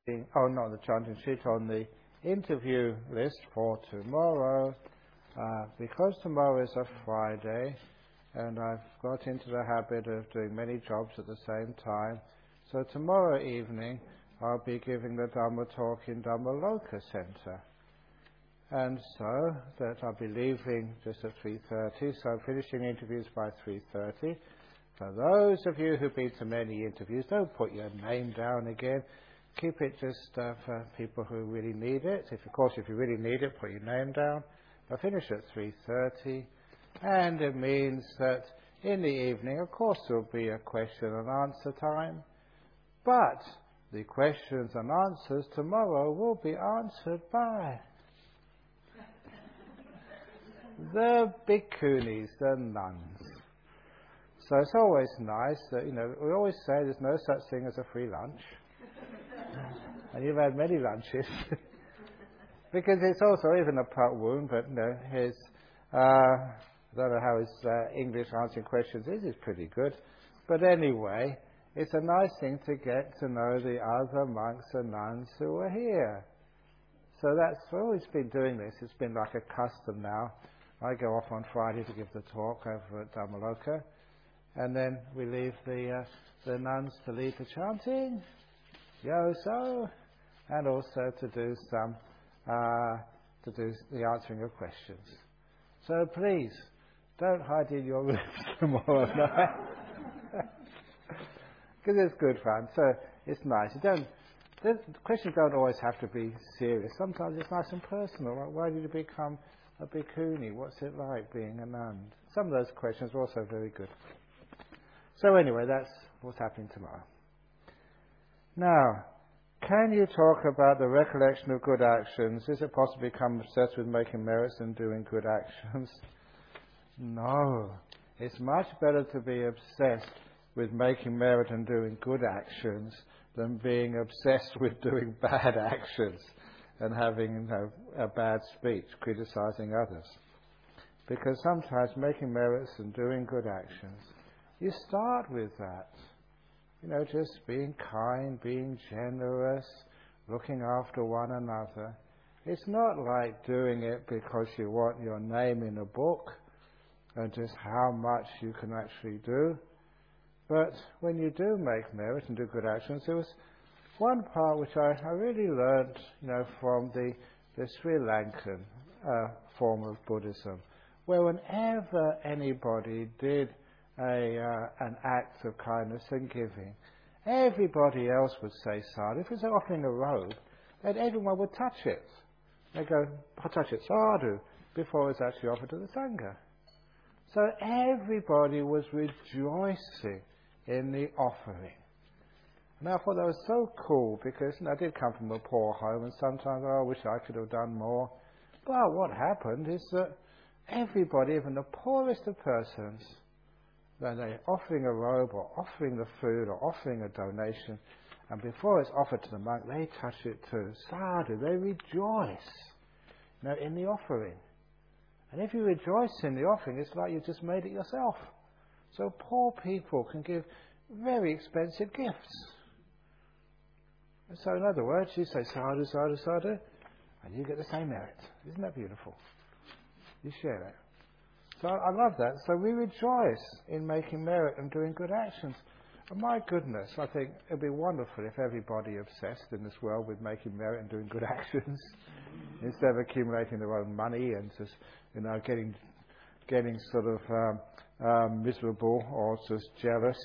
oh, not the chanting sheet, on the interview list for tomorrow, because tomorrow is a Friday, and I've got into the habit of doing many jobs at the same time. So tomorrow evening, I'll be giving the Dhamma talk in Dhammaloka Centre. And so that I'll be leaving just at 3:30, so finishing interviews by 3:30. For those of you who've been to many interviews, don't put your name down again. Keep it just for people who really need it. If you really need it, put your name down. I'll finish at 3:30, and it means that in the evening, of course, there'll be a question and answer time, but the questions and answers tomorrow will be answered by the bhikkhunis, the nuns. So it's always nice that, we always say there's no such thing as a free lunch. And you've had many lunches. Because it's also, even a Pat Woon, but his, I don't know how his English answering questions is, it's pretty good. But anyway, it's a nice thing to get to know the other monks and nuns who are here. So we've always been doing this. It's been like a custom now. I go off on Friday to give the talk over at Dhammaloka, and then we leave the nuns to lead the chanting, Yo-so, and also to do the answering of questions. So please, don't hide in your rooms tomorrow night, because it's good fun. So it's nice. The questions don't always have to be serious. Sometimes it's nice and personal. Like, why did you become a bhikkhuni? What's it like being a nun? Some of those questions are also very good. So anyway, that's what's happening tomorrow. Now, can you talk about the recollection of good actions? Is it possible to become obsessed with making merits and doing good actions? No. It's much better to be obsessed with making merit and doing good actions than being obsessed with doing bad actions and having a bad speech, criticizing others. Because sometimes making merits and doing good actions, you start with that. Just being kind, being generous, looking after one another. It's not like doing it because you want your name in a book and just how much you can actually do. But when you do make merit and do good actions, there was one part which I really learned, from the Sri Lankan form of Buddhism, where whenever anybody did an act of kindness and giving, everybody else would say sadhu. If it was offering a robe, then everyone would touch it. They'd go, I'll touch it, sadhu, before it was actually offered to the Sangha. So everybody was rejoicing in the offering. And I thought that was so cool, because I did come from a poor home, and sometimes I wish I could have done more. But what happened is that everybody, even the poorest of persons, when they're offering a robe or offering the food or offering a donation, and before it's offered to the monk, they touch it too. Sadhu, they rejoice in the offering. And if you rejoice in the offering, it's like you just made it yourself. So poor people can give very expensive gifts. And so in other words, you say sadhu, sadhu, sadhu, and you get the same merit. Isn't that beautiful? You share it. So I love that. So we rejoice in making merit and doing good actions. And my goodness, I think it would be wonderful if everybody obsessed in this world with making merit and doing good actions, instead of accumulating their own money and just, getting sort of miserable or just jealous.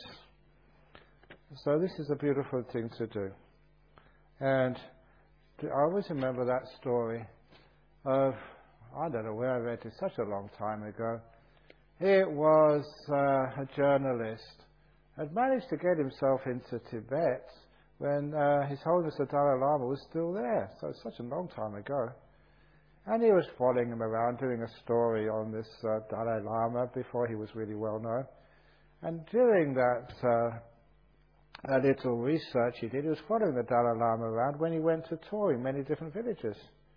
So this is a beautiful thing to do. And I always remember that story of, I don't know where I read it, such a long time ago. It was a journalist had managed to get himself into Tibet when His Holiness the Dalai Lama was still there. So it's such a long time ago. And he was following him around, doing a story on this Dalai Lama before he was really well known. And during that little research he did, he was following the Dalai Lama around when he went to touring many different villages.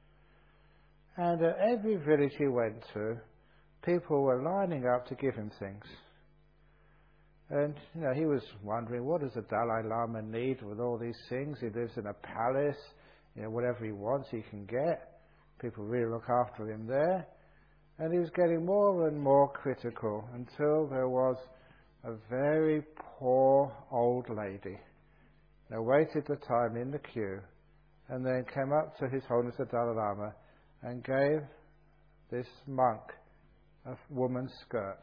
And at every village he went to, people were lining up to give him things. And, he was wondering, what does the Dalai Lama need with all these things? He lives in a palace, whatever he wants he can get. People really look after him there. And he was getting more and more critical until there was a very poor old lady. Waited the time in the queue and then came up to His Holiness the Dalai Lama and gave this monk a woman's skirt.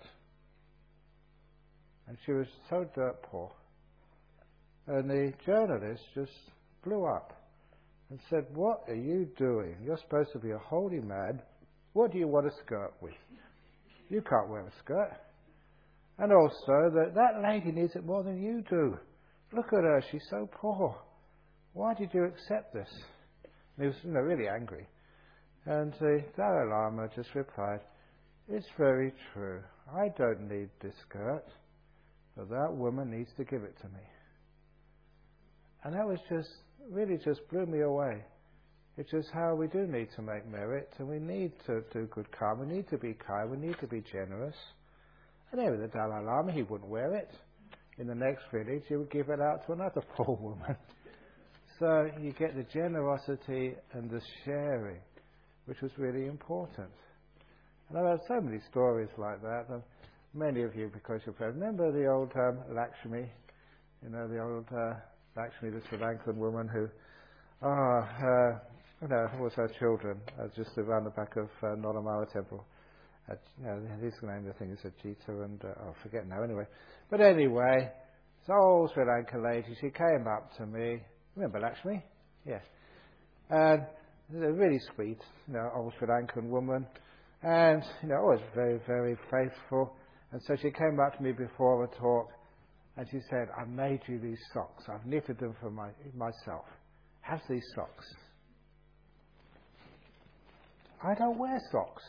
And she was so dirt poor. And the journalist just blew up and said, "What are you doing? You're supposed to be a holy man. What do you want a skirt with? You can't wear a skirt. And also that lady needs it more than you do. Look at her, she's so poor. Why did you accept this?" And he was really angry. And the Dalai Lama just replied, "It's very true. I don't need this skirt. But that woman needs to give it to me." And that was really blew me away. It's just how we do need to make merit, and we need to do good karma, we need to be kind, we need to be generous. And there with the Dalai Lama, he wouldn't wear it. In the next village, he would give it out to another poor woman. So you get the generosity and the sharing, which was really important. And I've had so many stories like that. And many of you, because you've heard, remember the old Lakshmi, the old Lakshmi, the Sri Lankan woman who, was her children, just around the back of Nollamara Temple. His name, I think, is Ajita, and I forget now anyway. But anyway, this old Sri Lankan lady, she came up to me. Remember Lakshmi? Yes. And a really sweet, old Sri Lankan woman. And, always very, very faithful. And so she came up to me before a talk, and she said, "I made you these socks. I've knitted them for myself. Have these socks." I don't wear socks.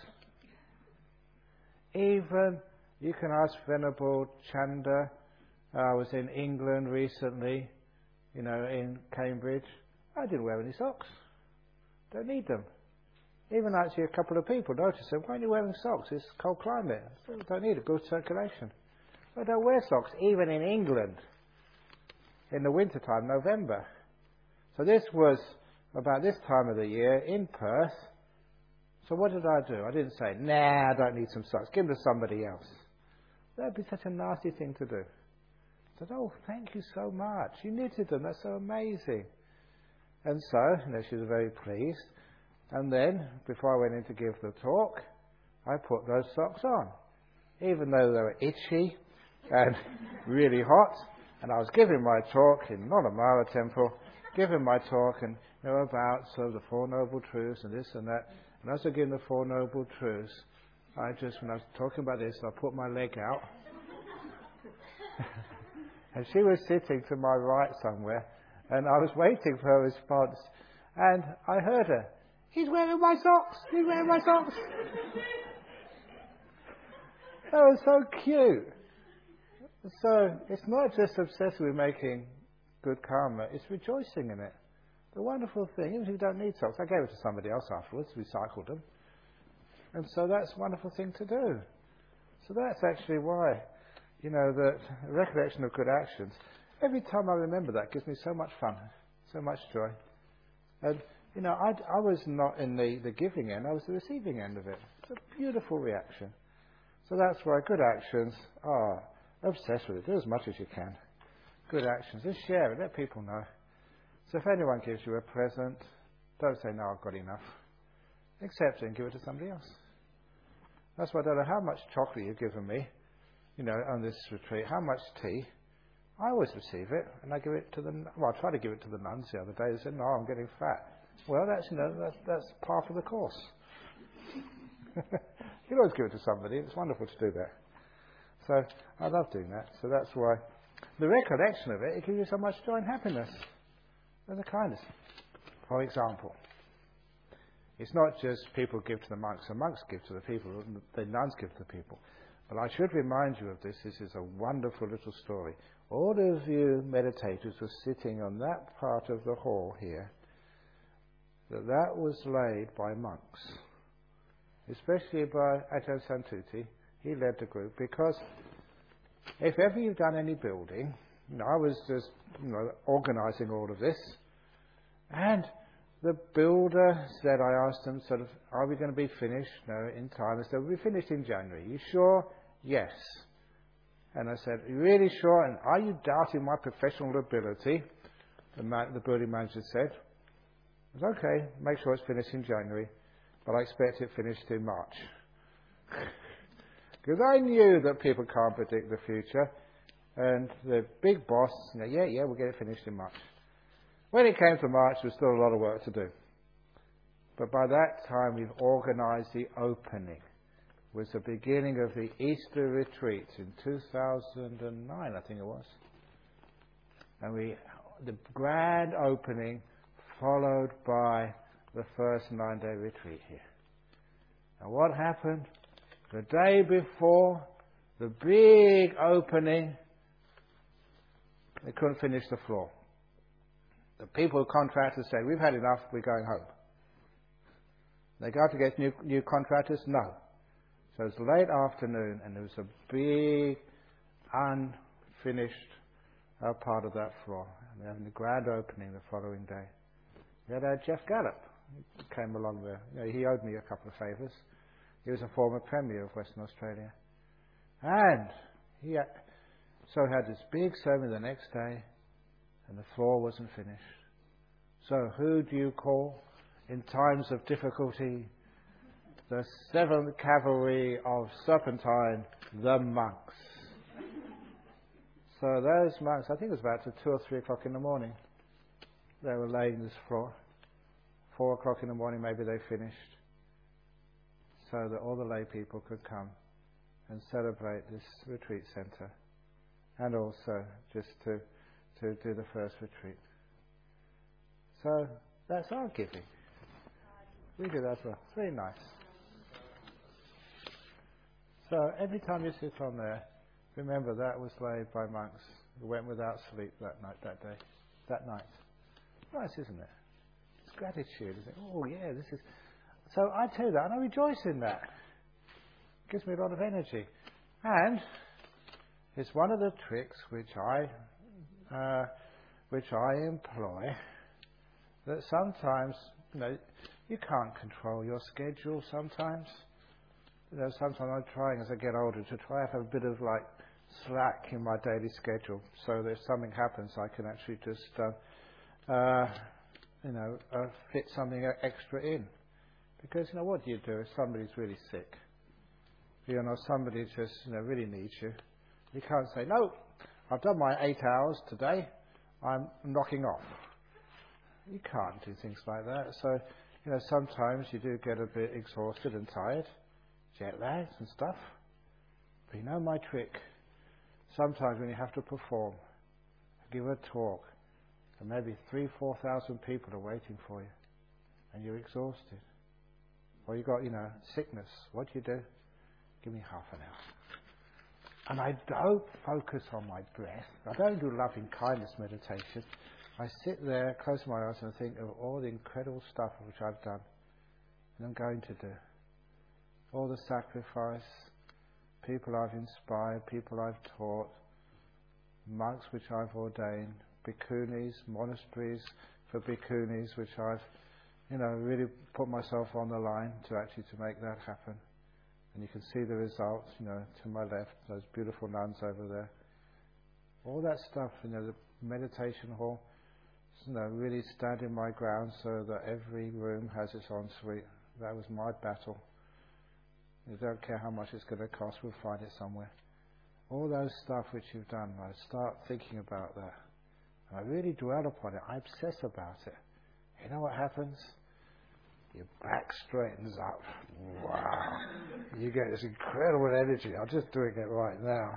Even, you can ask Venerable Chanda. I was in England recently, in Cambridge. I didn't wear any socks. Don't need them. Even actually a couple of people noticed, "Why aren't you wearing socks? It's cold climate." I said, "Don't need it, good circulation." I don't wear socks, even in England, in the winter time, November. So this was about this time of the year in Perth. So what did I do? I didn't say, "Nah, I don't need some socks. Give them to somebody else." That would be such a nasty thing to do. I said, "Oh, thank you so much. You knitted them. That's so amazing." And so, she was very pleased. And then, before I went in to give the talk, I put those socks on. Even though they were itchy and really hot. And I was giving my talk in Nollamara Temple, giving my talk and, about the Four Noble Truths and this and that. And as I was giving the Four Noble Truths, when I was talking about this, I put my leg out. And she was sitting to my right somewhere, and I was waiting for her response. And I heard her, "He's wearing my socks! He's wearing my socks!" That was so cute. So it's not just obsessed with making good karma, it's rejoicing in it. The wonderful thing, even if you don't need socks, I gave it to somebody else afterwards, recycled them. And so that's a wonderful thing to do. So that's actually why, the recollection of good actions, every time I remember that, gives me so much fun, so much joy. And, I was not in the giving end, I was the receiving end of it. It's a beautiful reaction. So that's why good actions are obsessed with it. Do as much as you can. Good actions. Just share it. Let people know. So if anyone gives you a present, don't say, "No, I've got enough." Accept it and give it to somebody else. That's why I don't know how much chocolate you've given me, on this retreat, how much tea. I always receive it, and I give it to I try to give it to the nuns the other day. They said, "No, I'm getting fat." Well, that's part of the course. You can always give it to somebody. It's wonderful to do that. So I love doing that. So that's why the recollection of it gives you so much joy and happiness and the kindness. For example, it's not just people give to the monks, the monks give to the people, the nuns give to the people. But I should remind you of this. This is a wonderful little story. All of you meditators were sitting on that part of the hall here. That was laid by monks, especially by Ajahn Santuti. He led the group because if ever you've done any building, I was just organising all of this, and the builder said, I asked them sort of, are we going to be finished? No, in time. I said, we'll be finished in January. You sure? Yes. And I said, are you really sure? And are you doubting my professional ability? The building manager said, it's okay, make sure it's finished in January, but I expect it finished in March. Because I knew that people can't predict the future, and the big boss, yeah, we'll get it finished in March. When it came to March, there was still a lot of work to do. But by that time, we've organised the opening. It was the beginning of the Easter retreat in 2009, I think it was. And the grand opening followed by the first 9-day retreat here. And what happened? The day before the big opening, they couldn't finish the floor. The contractors said, we've had enough, we're going home. They go to get new contractors? No. So it was late afternoon, and there was a big unfinished part of that floor. And they're having the grand opening the following day. We had Jeff Gallup. He came along there. He owed me a couple of favours. He was a former Premier of Western Australia. And he had this big ceremony the next day, and the floor wasn't finished. So who do you call in times of difficulty? The 7th Cavalry of Serpentine, the monks. So those monks, I think it was about 2 or 3 o'clock in the morning, they were laying this floor. 4 o'clock in the morning maybe they finished, so that all the lay people could come and celebrate this retreat centre, and also just to do the first retreat. So that's our giving. We do that as well. It's very nice. So every time you sit on there, remember that was laid by monks who went without sleep that night. Nice, isn't it? It's gratitude, isn't it? Oh yeah, this is. So I tell you that, and I rejoice in that. It gives me a lot of energy, and it's one of the tricks which I employ. That sometimes, you can't control your schedule. Sometimes, sometimes I'm trying as I get older to try to have a bit of slack in my daily schedule, so that if something happens, I can actually just fit something extra in. Because what do you do if somebody's really sick? Somebody just really needs you. You can't say, no, I've done my 8 hours today, I'm knocking off. You can't do things like that. So, sometimes you do get a bit exhausted and tired, jet lags and stuff. But my trick. Sometimes when you have to perform, give a talk, and maybe 3,000-4,000 people are waiting for you, and you're exhausted. Or you've got, sickness. What do? Give me half an hour. And I don't focus on my breath. I don't do loving kindness meditation. I sit there, close my eyes, and think of all the incredible stuff which I've done and I'm going to do. All the sacrifice, people I've inspired, people I've taught, monks which I've ordained, bhikkhunis, monasteries for bhikkhunis which I've, really put myself on the line to make that happen. And you can see the results, to my left, those beautiful nuns over there. All that stuff, the meditation hall, really standing my ground so that every room has its ensuite. That was my battle. You don't care how much it's going to cost, we'll find it somewhere. All those stuff which you've done, I start thinking about that. And I really dwell upon it. I obsess about it. You know what happens? Your back straightens up. Wow. You get this incredible energy. I'm just doing it right now.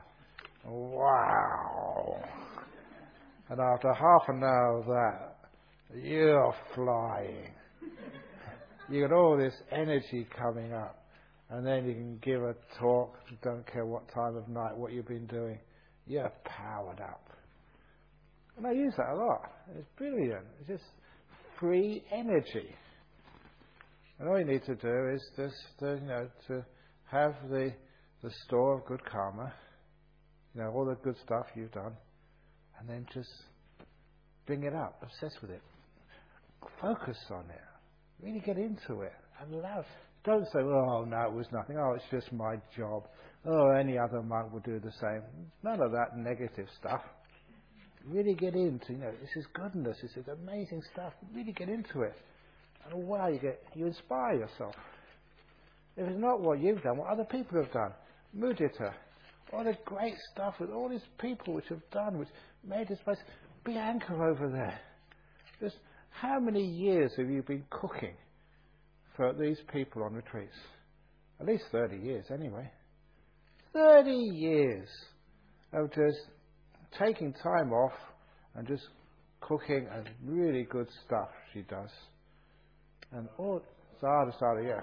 Wow. And after half an hour of that, you're flying. You get all this energy coming up. And then you can give a talk, don't care what time of night, what you've been doing. You're powered up. And I use that a lot. It's brilliant. It's just free energy. And all you need to do is just, to have the store of good karma, all the good stuff you've done, and then just bring it up, obsess with it, focus on it, really get into it, and allow. Don't say, oh no, it was nothing. Oh, it's just my job. Oh, any other monk would do the same. None of that negative stuff. Really get into, this is goodness. This is amazing stuff. Really get into it, and wow, you inspire yourself. If it's not what you've done, what other people have done, mudita, all the great stuff with all these people which have done, which made this place. Bianca over there. Just how many years have you been cooking for these people on retreats? At least 30 years anyway. 30 years of just taking time off and just cooking and really good stuff she does. And all Sada, yeah.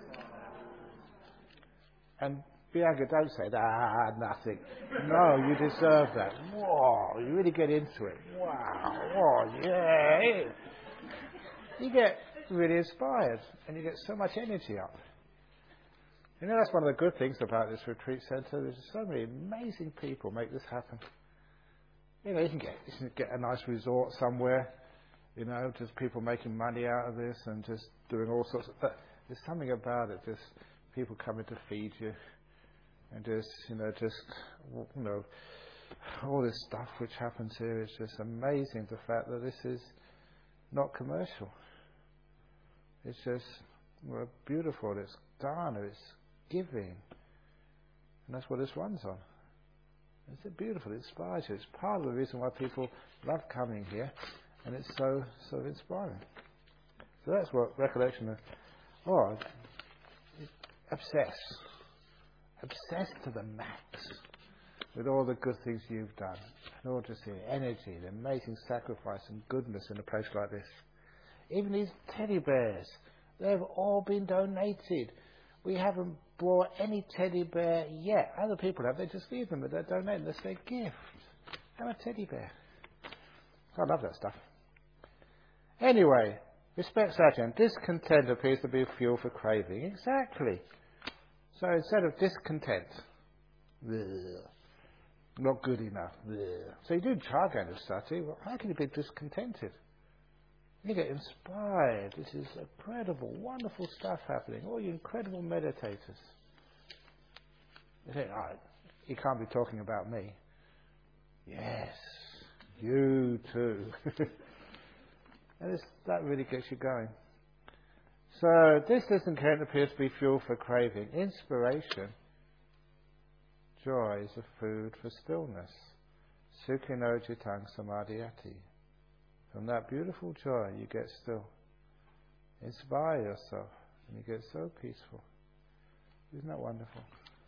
And Bianca, don't say, nothing. No, you deserve that. Whoa, you really get into it. Wow, whoa, yeah. You get really inspired and you get so much energy up. That's one of the good things about this retreat centre. There's so many amazing people make this happen. You can get a nice resort somewhere, just people making money out of this and just doing all sorts of. But there's something about it, just people coming to feed you, and all this stuff which happens here is just amazing. The fact that this is not commercial. It's just beautiful. It's dana. It's giving, and that's what this runs on. It's beautiful. It inspires you. It's part of the reason why people love coming here, and it's so inspiring. So that's what recollection of. Obsess to the max with all the good things you've done, and all just the energy, the amazing sacrifice and goodness in a place like this. Even these teddy bears, they've all been donated. We haven't brought any teddy bear yet. Other people have. They just leave them, but they're donated. That's their gift. Have a teddy bear. I love that stuff. Anyway, respect Sajjan. Discontent appears to be fuel for craving. Exactly. So instead of discontent, not good enough. So you do Charganda Sati. Well, how can you be discontented? You get inspired. This is incredible, wonderful stuff happening. All you incredible meditators. You think, you can't be talking about me. Yes, you too. And that really gets you going. So this discontent appears to be fuel for craving. Inspiration, joy is a food for stillness. Sukhino jitang samadhyati. From that beautiful joy you get still. Inspire yourself and you get so peaceful. Isn't that wonderful?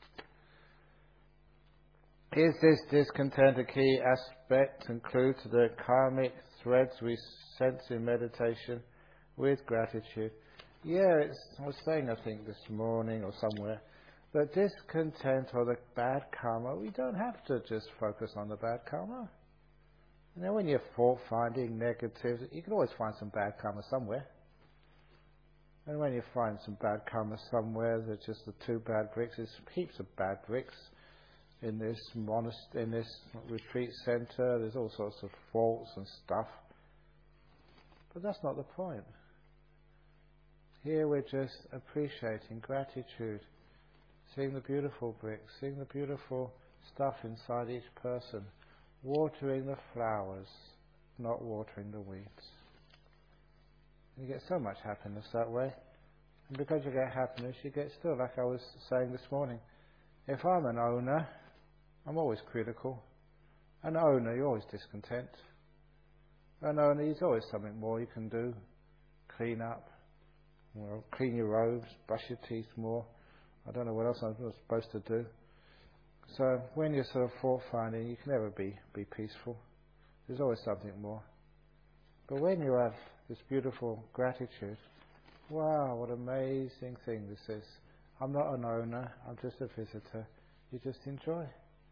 Is this discontent a key aspect and clue to the karmic threads we sense in meditation with gratitude? Yeah, I was saying, I think, this morning or somewhere, that discontent or the bad karma, we don't have to just focus on the bad karma. When you're fault-finding, negative, you can always find some bad karma somewhere. And when you find some bad karma somewhere, there's just the two bad bricks. There's heaps of bad bricks in this retreat centre. There's all sorts of faults and stuff. But that's not the point. Here we're just appreciating gratitude, seeing the beautiful bricks, seeing the beautiful stuff inside each person, watering the flowers, not watering the weeds. You get so much happiness that way. And because you get happiness, you get still, like I was saying this morning. If I'm an owner, I'm always critical. An owner, you're always discontent. An owner, there's always something more you can do. Clean up, clean your robes, brush your teeth more. I don't know what else I'm supposed to do. So when you're sort of fault-finding, you can never be peaceful. There's always something more. But when you have this beautiful gratitude, wow, what an amazing thing this is. I'm not an owner, I'm just a visitor. You just enjoy.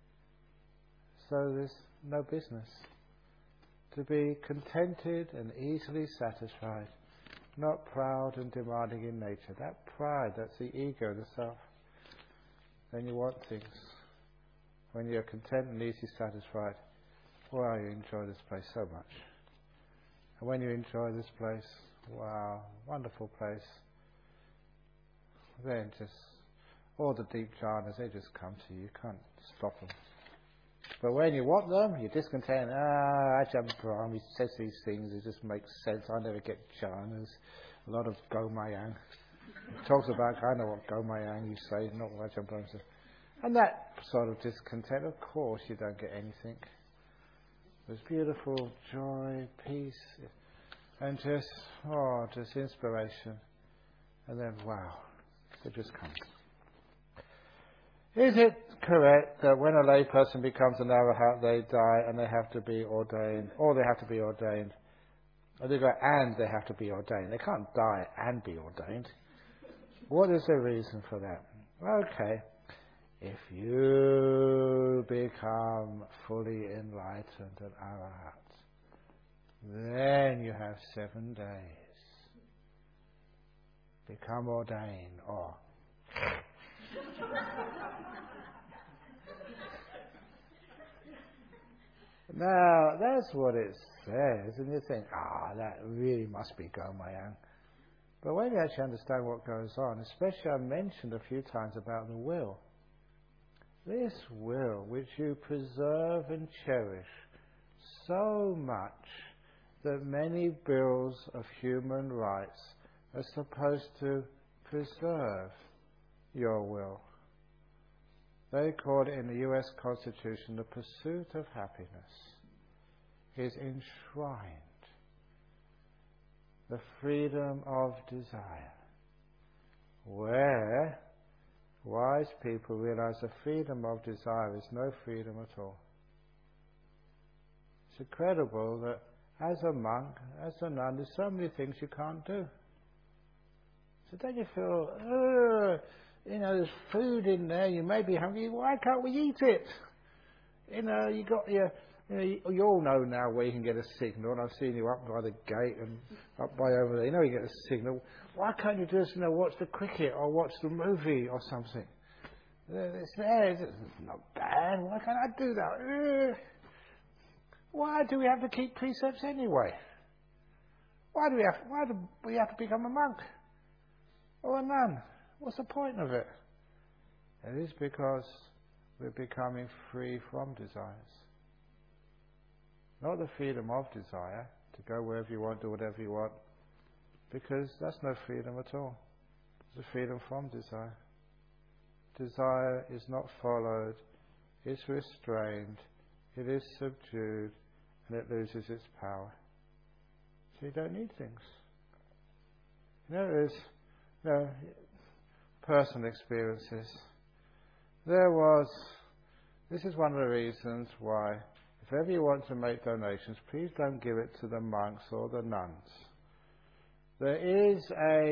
So there's no business. To be contented and easily satisfied, not proud and demanding in nature. That pride, that's the ego, the self. Then you want things. when you're content and easy satisfied, wow, you enjoy this place so much. And when you enjoy this place, wow, wonderful place, then just all the deep jhanas, they just come to you. You can't stop them. But when you want them, you're discontent. Ajahn Brahm, he says these things, it just makes sense. I never get jhanas. A lot of Gomayang. He talks about, I know what Gomayang you say, not what Ajahn Brahm says. And that sort of discontent, of course, you don't get anything. There's beautiful joy, peace, and just inspiration. And then, wow, it just comes. Is it correct that when a lay person becomes an arahat, they die and they have to be ordained, or they have to be ordained? Or they go, and they have to be ordained. They can't die and be ordained. What is the reason for that? Okay, if you become fully enlightened an arahat, then you have 7 days. Become ordained, or now, that's what it says, and you think, that really must be Gomayang. But when you actually understand what goes on, especially I mentioned a few times about the will. This will, which you preserve and cherish so much that many bills of human rights are supposed to preserve your will. They call it in the US Constitution, the pursuit of happiness is enshrined. The freedom of desire. Where wise people realize the freedom of desire is no freedom at all. It's incredible that as a monk, as a nun, there's so many things you can't do. So don't you feel, there's food in there, you may be hungry, why can't we eat it? You got you all know now where you can get a signal, and I've seen you up by the gate and up by over there. You get a signal. Why can't you just, watch the cricket or watch the movie or something? It's there. It's not bad. Why can't I do that? Why do we have to keep precepts anyway? Why do we have to become a monk or a nun? What's the point of it? It is because we're becoming free from desires. Not the freedom of desire, to go wherever you want, do whatever you want, because that's no freedom at all. It's a freedom from desire. Desire is not followed, it's restrained, it is subdued, and it loses its power. So you don't need things. There is personal experiences. This is one of the reasons why, if ever you want to make donations, please don't give it to the monks or the nuns. There is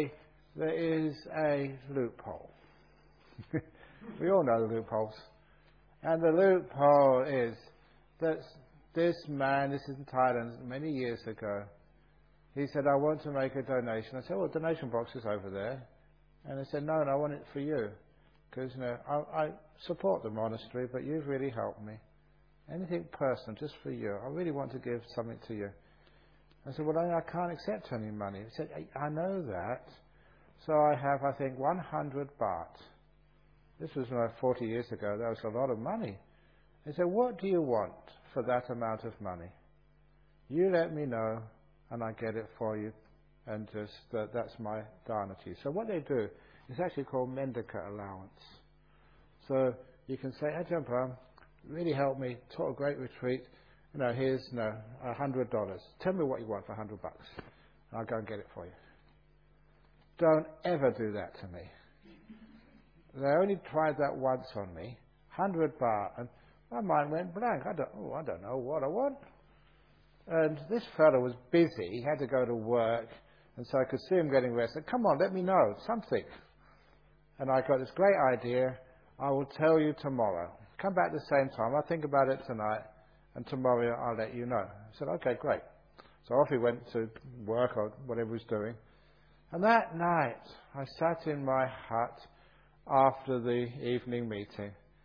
a loophole. We all know the loopholes. And the loophole is that this man, this is in Thailand many years ago, he said, I want to make a donation. I said, well, donation box is over there. And he said, no, I want it for you. Because, I support the monastery, but you've really helped me. Anything personal, just for you. I really want to give something to you. I said, well, I can't accept any money. He said, I know that. So I have, I think, 100 baht. This was 40 years ago. That was a lot of money. He said, what do you want for that amount of money? You let me know, and I get it for you. And just that's my dana to you. So what they do is actually called mendicant allowance. So you can say, Ajahn Brahm, really helped me, taught a great retreat. Here's $100. Tell me what you want for $100, and I'll go and get it for you. Don't ever do that to me. They only tried that once on me, 100 baht, and my mind went blank. I don't know what I want. And this fellow was busy. He had to go to work, and so I could see him getting restless. Come on, let me know something. And I got this great idea. I will tell you tomorrow. Come back at the same time. I'll think about it tonight, and tomorrow I'll let you know. I said, okay, great. So off he went to work or whatever he was doing. And that night, I sat in my hut after the evening meeting,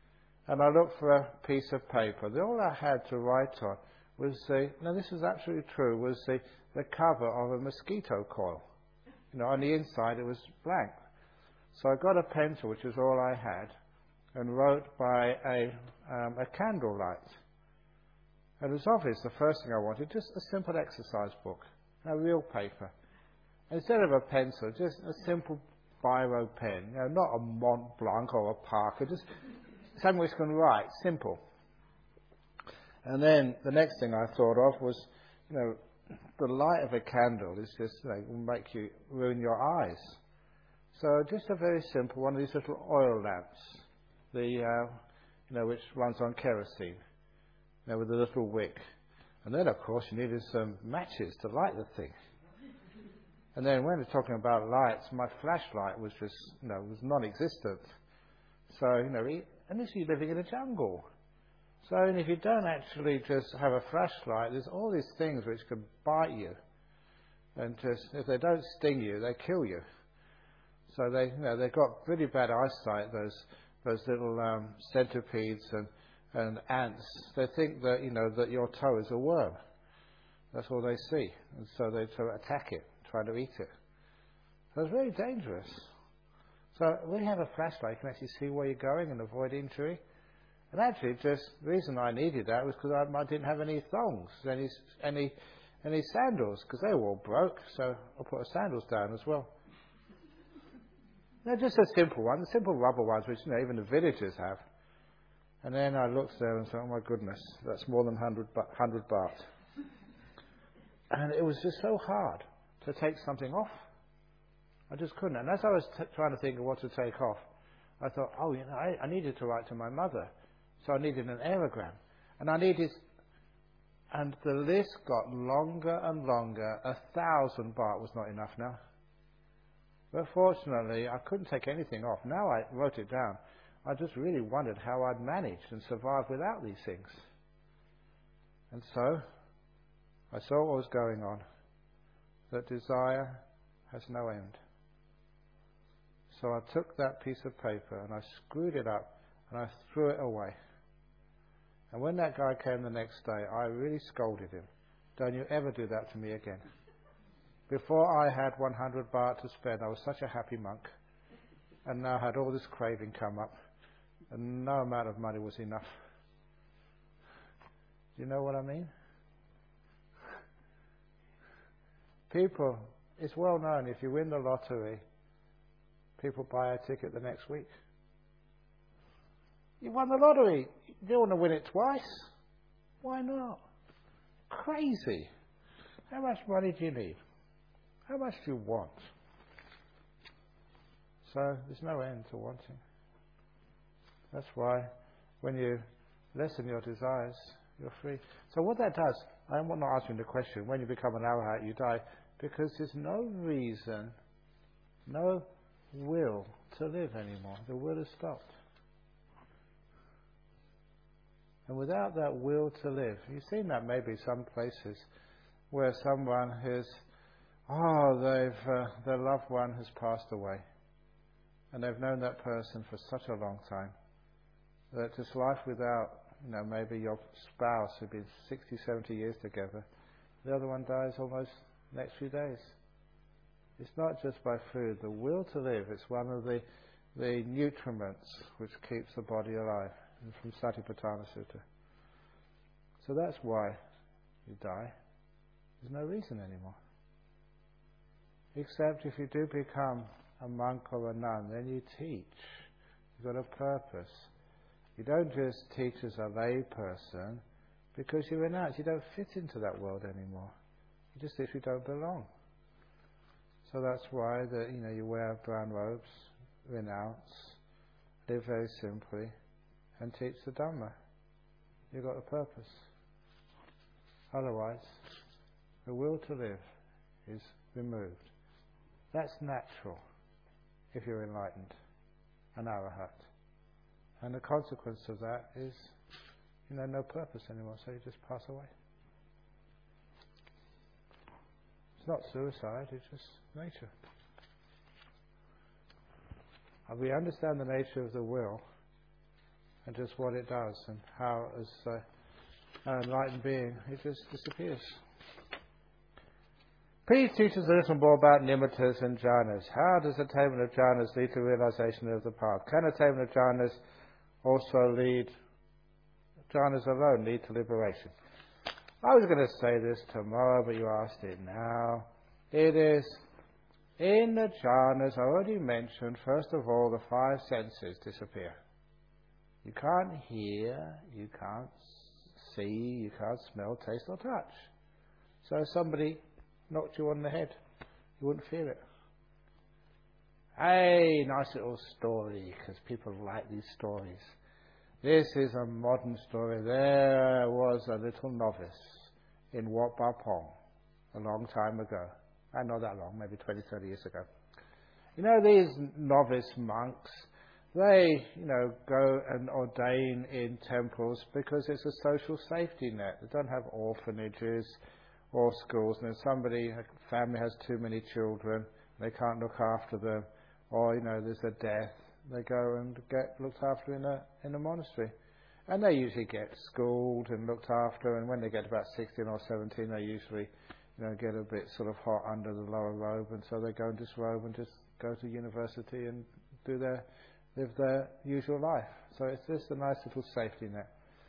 And I looked for a piece of paper. All I had to write on was this was absolutely true, was the cover of a mosquito coil. On the inside it was blank. So I got a pencil, which was all I had, and wrote by a candle light. And it was obvious the first thing I wanted, just a simple exercise book, no real paper. Instead of a pencil, just a simple biro pen, not a Mont Blanc or a Parker, just something which can write, simple. And then the next thing I thought of was, the light of a candle is just will make you ruin your eyes. So just a very simple one of these little oil lamps, which runs on kerosene, with a little wick. And then, of course, you needed some matches to light the thing. And then when we're talking about lights, my flashlight was just, was non-existent. So, and this is living in a jungle. So if you don't actually just have a flashlight, there's all these things which could bite you. And just, if they don't sting you, they kill you. So they've got pretty bad eyesight, those little centipedes and ants. They think that, that your toe is a worm. That's all they see. And so they sort of attack it, try to eat it. So it's very dangerous. So when you have a flashlight, you can actually see where you're going and avoid injury. And actually, just the reason I needed that was because I didn't have any thongs, any sandals, because they were all broke. So I put the sandals down as well. They're just a simple one, the simple rubber ones, which even the villagers have. And then I looked there and thought, oh my goodness, that's more than 100 baht. And it was just so hard to take something off. I just couldn't. And as I was trying to think of what to take off, I thought, I needed to write to my mother. So I needed an aerogram. And the list got longer and longer. 1,000 baht was not enough now. But fortunately, I couldn't take anything off. Now I wrote it down. I just really wondered how I'd managed and survive without these things. And so, I saw what was going on. That desire has no end. So I took that piece of paper and I screwed it up and I threw it away. And when that guy came the next day, I really scolded him. Don't you ever do that to me again. Before I had 100 baht to spend, I was such a happy monk. And now I had all this craving come up. And no amount of money was enough. Do you know what I mean? People, it's well known, if you win the lottery, people buy a ticket the next week. You won the lottery. You don't want to win it twice. Why not? Crazy. How much money do you need? How much do you want? So there's no end to wanting. That's why when you lessen your desires, you're free. So what that does, I'm not answering the question, when you become an arahat, you die, because there's no reason, no will to live anymore. The will is stopped. And without that will to live, you've seen that maybe some places where someone has, their loved one has passed away. And they've known that person for such a long time that just life without, maybe your spouse who'd been 60, 70 years together, the other one dies almost next few days. It's not just by food. The will to live is one of the nutriments which keeps the body alive, from Satipatthana Sutta. So that's why you die. There's no reason anymore. Except if you do become a monk or a nun, then you teach. You've got a purpose. You don't just teach as a lay person because you renounce. You don't fit into that world anymore. You just literally don't belong. So that's why you wear brown robes, renounce, live very simply, and teach the Dhamma. You've got a purpose. Otherwise, the will to live is removed. That's natural if you're enlightened, an arahat. And the consequence of that is, no purpose anymore, so you just pass away. It's not suicide, it's just nature. And we understand the nature of the will, and just what it does, and how, as an enlightened being, it just disappears. Please teach us a little more about nimittas and jhanas. How does attainment of jhanas lead to realization of the path? Can attainment of jhanas also lead, jhanas alone lead to liberation? I was going to say this tomorrow, but you asked it now. It is, in the jhanas, I already mentioned, first of all, the five senses disappear. You can't hear, you can't see, you can't smell, taste or touch. So if somebody knocked you on the head, you wouldn't feel it. Hey, nice little story, because people like these stories. This is a modern story. There was a little novice in Wat Pah Pong a long time ago. Not that long, maybe 20, 30 years ago. You know, these novice monks, they, go and ordain in temples because it's a social safety net. They don't have orphanages or schools, and if a family has too many children, they can't look after them, or, there's a death, they go and get looked after in a monastery. And they usually get schooled and looked after, and when they get about 16 or 17, they usually, get a bit sort of hot under the lower robe, and so they go and disrobe and just go to university and live their usual life. So it's just a nice little safety net.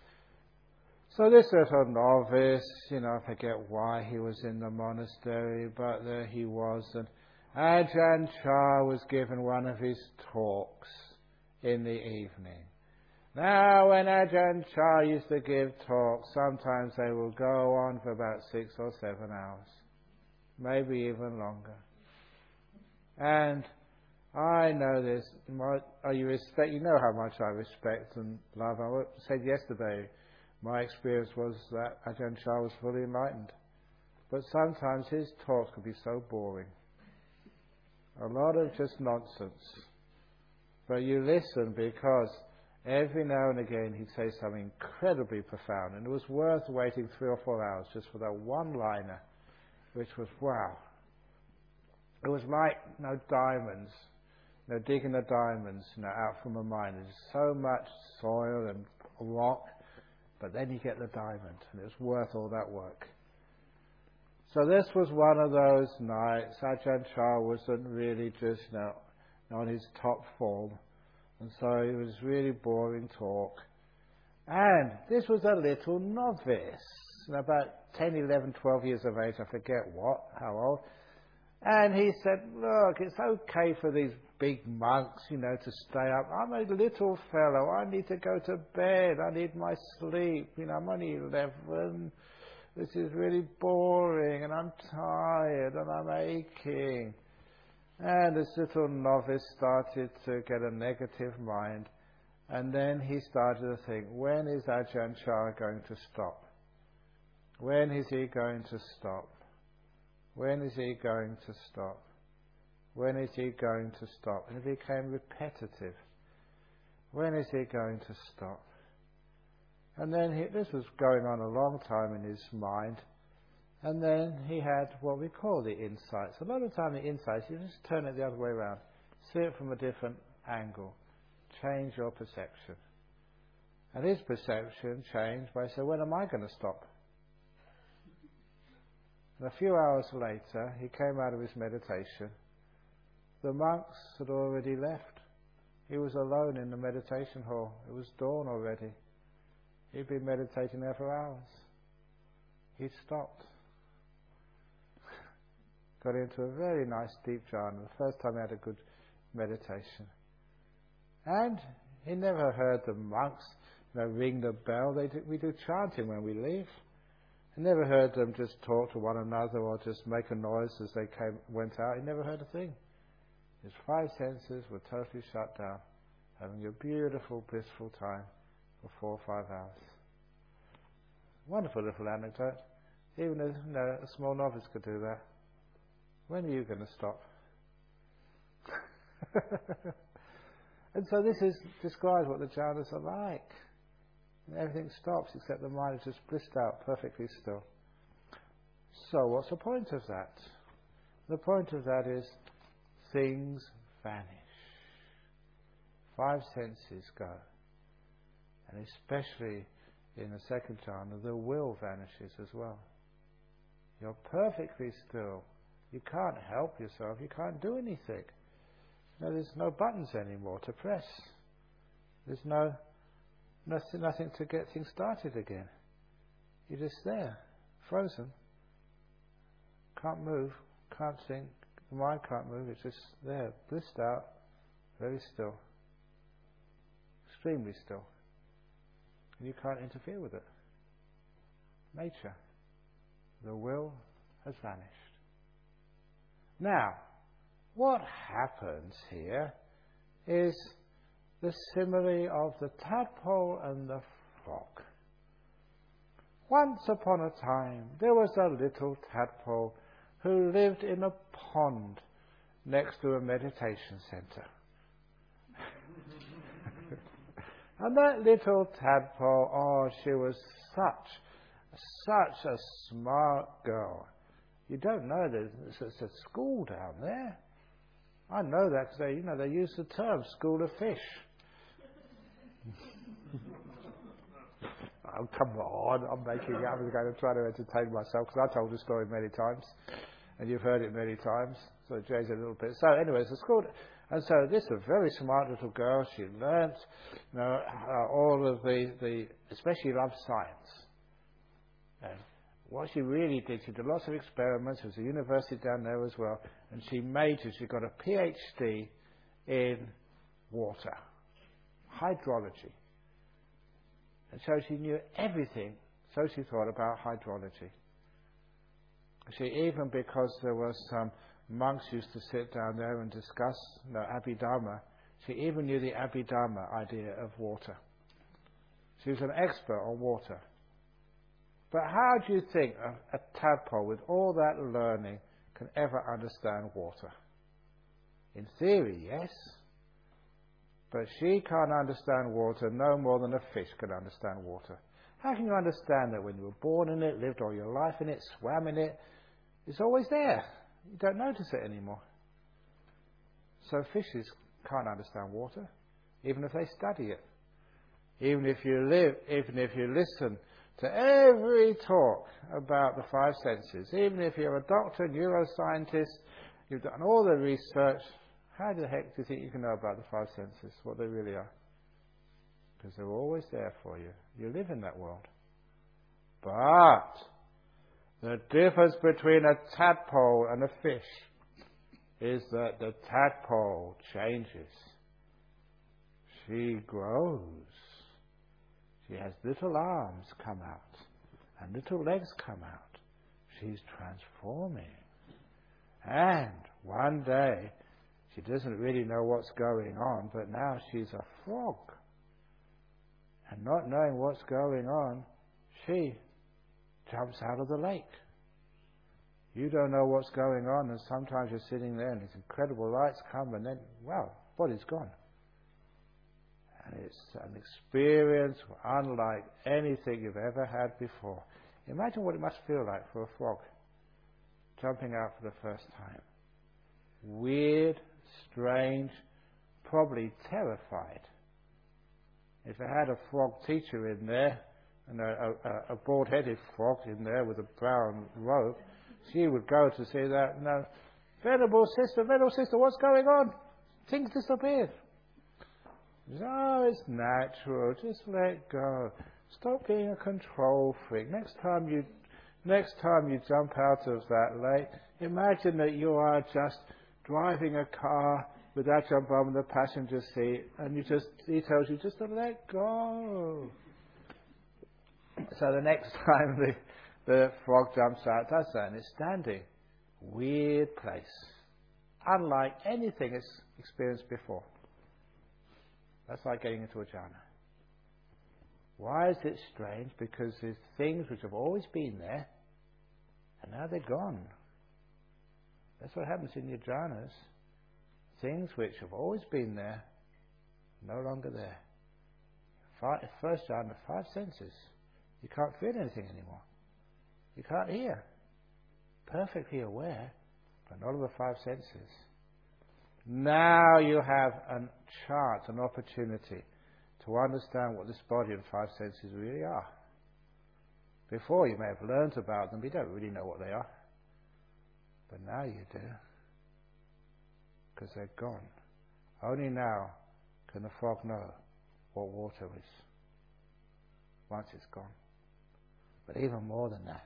So this little novice, I forget why he was in the monastery, but there he was, and Ajahn Chah was given one of his talks in the evening. Now, when Ajahn Chah used to give talks, sometimes they will go on for about 6 or 7 hours, maybe even longer. And I know this. You know how much I respect and love. I said yesterday, my experience was that Ajahn Chah was fully enlightened. But sometimes his talks could be so boring. A lot of just nonsense. But you listen because every now and again he'd say something incredibly profound, and it was worth waiting 3 or 4 hours just for that one-liner, which was wow. It was like diamonds, digging the diamonds out from a mine. There's so much soil and rock, but then you get the diamond, and it was worth all that work. So this was one of those nights. Ajahn Chah wasn't really just on his top form, and so it was really boring talk. And this was a little novice, about 10, 11, 12 years of age, I forget how old. And he said, look, it's okay for these big monks, to stay up. I'm a little fellow. I need to go to bed. I need my sleep. I'm only 11. This is really boring, and I'm tired, and I'm aching. And this little novice started to get a negative mind. And then he started to think, when is Ajahn Chah going to stop? When is he going to stop? When is he going to stop? When is he going to stop? And it became repetitive. When is he going to stop? And then this was going on a long time in his mind. And then he had what we call the insights. A lot of time the insights, you just turn it the other way around. See it from a different angle. Change your perception. And his perception changed by saying, when am I going to stop? And a few hours later, he came out of his meditation. The monks had already left. He was alone in the meditation hall. It was dawn already. He'd been meditating there for hours. He stopped. Got into a very nice deep jhana. The first time he had a good meditation. And he never heard the monks ring the bell. We do chanting when we leave. He never heard them just talk to one another or just make a noise as they went out. He never heard a thing. His 5 senses were totally shut down, having a beautiful, blissful time for 4 or 5 hours. Wonderful little anecdote. Even a small novice could do that. When are you going to stop? And so this describes what the jhanas are like. And everything stops except the mind is just blissed out, perfectly still. So what's the point of that? The point of that is things vanish. 5 senses go. And especially in the second jhana, the will vanishes as well. You're perfectly still. You can't help yourself. You can't do anything. There's no buttons anymore to press. There's nothing to get things started again. You're just there, frozen. Can't move, can't think. The mind can't move. It's just there, blissed out, very still, extremely still. And you can't interfere with it. Nature. The will has vanished. Now, what happens here is the simile of the tadpole and the frog. Once upon a time, there was a little tadpole who lived in a pond next to a meditation center. And that little tadpole, she was such a smart girl. You don't know there's a school down there. I know that because they use the term school of fish. Oh, come on, I'm making it up. I'm going to try to entertain myself because I told the story many times and you've heard it many times, so it changes a little bit. So anyway, it's a school, and so this is a very smart little girl. She learnt all of the especially loved science. And what she really did, she did lots of experiments. There was a university down there as well, and she got a PhD in water, hydrology. And so she knew everything, so she thought, about hydrology. Even because there were some monks used to sit down there and discuss Abhidharma, she even knew the Abhidharma idea of water. She was an expert on water. But how do you think a tadpole with all that learning can ever understand water? In theory, yes. But she can't understand water no more than a fish can understand water. How can you understand that when you were born in it, lived all your life in it, swam in it? It's always there. You don't notice it anymore. So fishes can't understand water, even if they study it. Even if you listen to every talk about the five senses, even if you're a doctor, neuroscientist, you've done all the research, how the heck do you think you can know about the five senses, what they really are? Because they're always there for you. You live in that world. But the difference between a tadpole and a fish is that the tadpole changes. She grows. She has little arms come out and little legs come out. She's transforming. And one day, she doesn't really know what's going on, but now she's a frog. And not knowing what's going on, she jumps out of the lake. You don't know what's going on, and sometimes you're sitting there and these incredible lights come, and then, well, body's gone. And it's an experience unlike anything you've ever had before. Imagine what it must feel like for a frog jumping out for the first time. Weird, strange, probably terrified. If I had a frog teacher in there, and a bald-headed frog in there with a brown robe, she would go to see that, venerable sister, what's going on? Things disappeared. Oh, it's natural, just let go. Stop being a control freak. Next time you jump out of that lake, imagine that you are just driving a car without your bum in the passenger seat, and he tells you just to let go. So the next time the frog jumps out, does that, and it's standing. Weird place. Unlike anything it's experienced before. That's like getting into a jhana. Why is it strange? Because there's things which have always been there, and now they're gone. That's what happens in your jhanas. Things which have always been there, no longer there. First jhana, five senses. You can't feel anything anymore. You can't hear. Perfectly aware, but not of the five senses. Now you have a chance, an opportunity to understand what this body and five senses really are. Before you may have learnt about them, but you don't really know what they are. But now you do, because they're gone. Only now can the frog know what water is, once it's gone. But even more than that,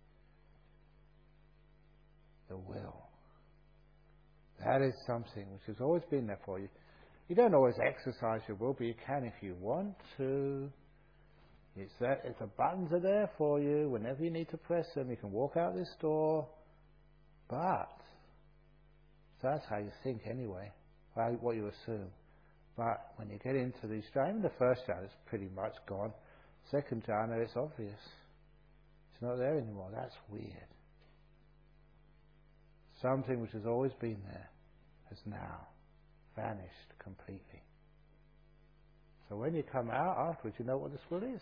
the will. That is something which has always been there for you. You don't always exercise your will, but you can if you want to. It's the buttons are there for you. Whenever you need to press them, you can walk out this door. But, so that's how you think anyway, what you assume. But when you get into these jhanas, the first jhana is pretty much gone. Second jhana, it's obvious. It's not there anymore. That's weird. Something which has always been there has now vanished completely. So when you come out afterwards, you know what this will is.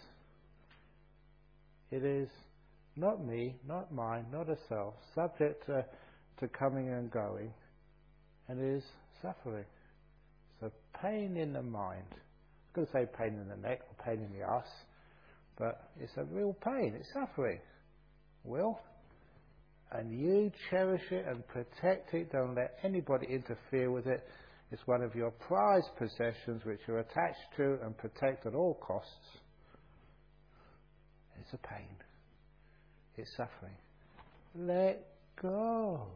It is not me, not mine, not a self, subject to coming and going, and it is suffering. So pain in the mind. I was going to say pain in the neck or pain in the ass, but it's a real pain, it's suffering. Will? And you cherish it and protect it, don't let anybody interfere with it. It's one of your prized possessions which you're attached to and protect at all costs. It's a pain. It's suffering. Let go.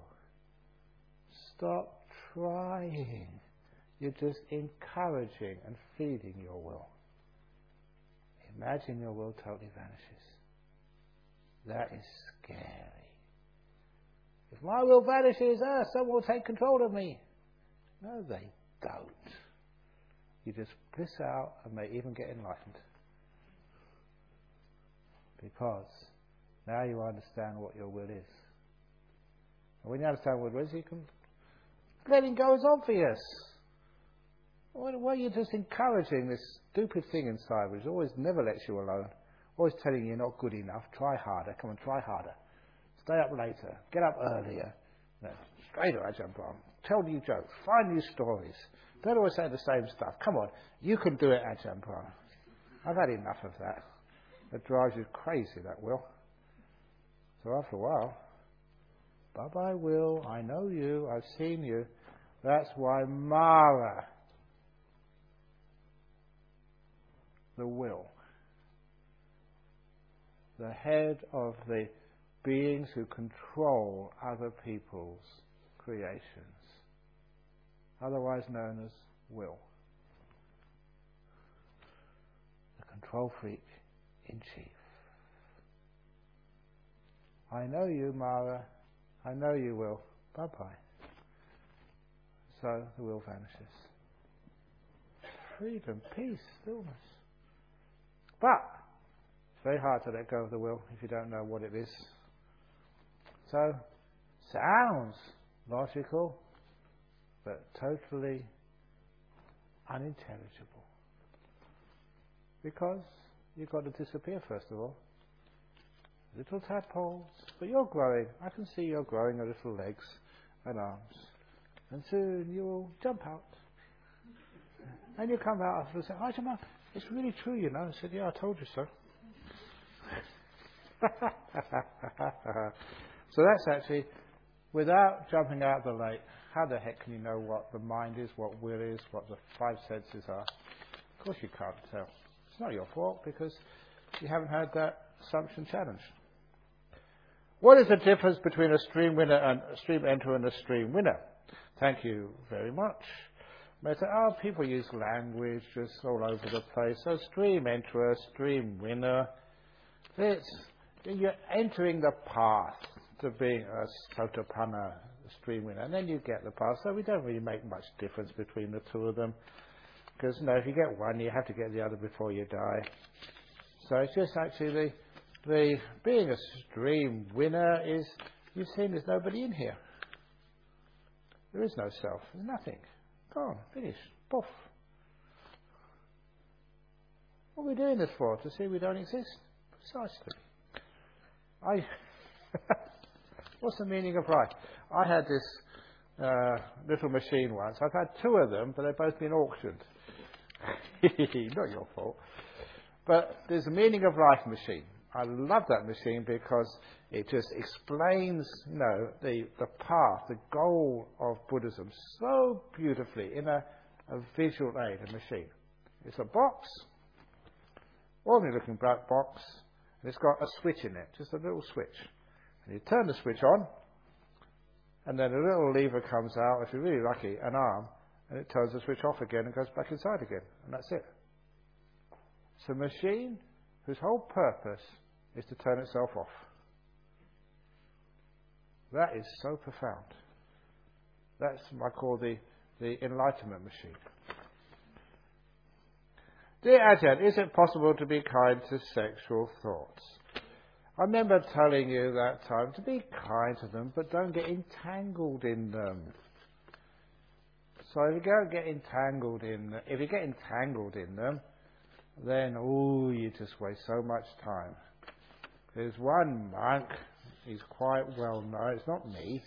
Stop trying. You're just encouraging and feeding your will. Imagine your will totally vanishes. That is scary. If my will vanishes, someone will take control of me. No, they don't. You just bliss out and may even get enlightened. Because now you understand what your will is. And when you understand what it is, you can... Letting go is obvious. Why are you just encouraging this stupid thing inside which always never lets you alone? Always telling you you're not good enough. Try harder. Come on, try harder. Stay up later. Get up earlier. No, straight away, jump on. Tell new jokes. Find new stories. Don't always say the same stuff. Come on, you can do it, Ajahn Brahm. I've had enough of that. It drives you crazy, that will. So after a while, bye-bye, will. I know you. I've seen you. That's why Mara, the will, the head of the beings who control other people's creations, otherwise known as will, the control freak in chief. I know you, Mara. I know you will. Bye-bye. So the will vanishes. Freedom, peace, stillness. But it's very hard to let go of the will if you don't know what it is. So, sounds logical, but totally unintelligible. Because you've got to disappear first of all. Little tadpoles, but you're growing. I can see you're growing your little legs and arms. And soon you'll jump out. And you come out after and say, Ajahn Brahm, it's really true, you know. I said, yeah, I told you so. So that's actually, without jumping out of the lake, how the heck can you know what the mind is, what will is, what the five senses are? Of course you can't tell. It's not your fault because you haven't had that assumption challenged. What is the difference between a stream winner and a stream enterer and a stream winner? Thank you very much. People use language just all over the place. So stream enterer, stream winner. You're entering the path to being a Sotapanna, stream winner, and then you get the path. So we don't really make much difference between the two of them. Because, if you get one, you have to get the other before you die. So it's just actually the being a stream winner is, you've seen there's nobody in here. There is no self. There's nothing. Gone. Finished. Poof. What are we doing this for? To see we don't exist? Precisely. What's the meaning of life? I had this little machine once. I've had two of them, but they've both been auctioned. Not your fault. But there's a Meaning of Life machine. I love that machine because it just explains, the path, the goal of Buddhism so beautifully in a visual aid, a machine. It's a box, ordinary looking black box, and it's got a switch in it, just a little switch. And you turn the switch on, and then a little lever comes out, if you're really lucky, an arm, and it turns the switch off again and goes back inside again, and that's it. It's a machine whose whole purpose is to turn itself off. That is so profound. That's what I call the enlightenment machine. Dear Ajahn, is it possible to be kind to sexual thoughts? I remember telling you that time to be kind to them, but don't get entangled in them. So if you get entangled in them, then you just waste so much time. There's one monk, he's quite well known, it's not me.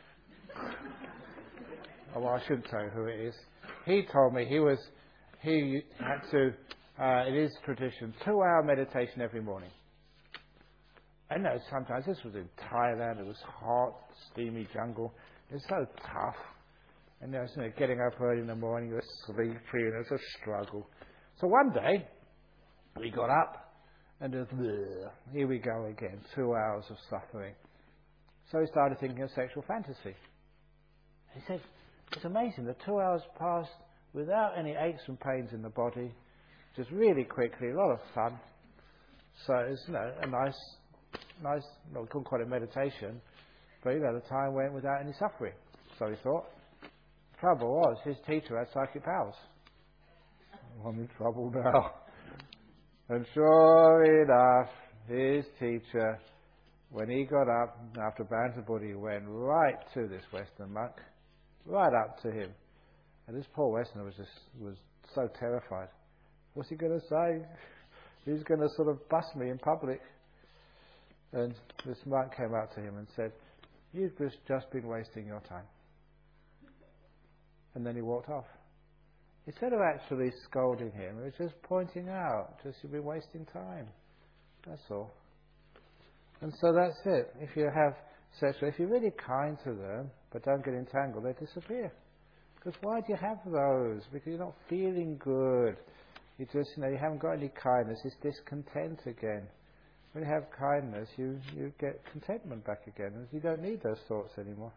Oh, well, I shouldn't tell you who it is. He told me he had to, in his tradition, 2-hour meditation every morning. I know sometimes, this was in Thailand, it was hot, steamy jungle, it was so tough. And getting up early in the morning, you were sleepy, and it was a struggle. So one day, we got up, and here we go again, 2 hours of suffering. So he started thinking of sexual fantasy. He said, it's amazing, the 2 hours passed without any aches and pains in the body, just really quickly, a lot of fun. So it's a nice, we couldn't call it meditation, but the time went without any suffering. So he thought. The trouble was, his teacher had psychic powers. I'm in trouble now. And sure enough, his teacher, when he got up after Bhanta Buddha, went right to this Western monk, right up to him. And this poor Westerner was so terrified. What's he going to say? He's going to sort of bust me in public. And this monk came up to him and said, you've just been wasting your time. And then he walked off. Instead of actually scolding him, it was just pointing out, you've been wasting time. That's all. And so that's it. If you have sexual, if you're really kind to them, but don't get entangled, they disappear. Because why do you have those? Because you're not feeling good. You just, you haven't got any kindness. It's discontent again. When you have kindness, you get contentment back again. And you don't need those thoughts anymore.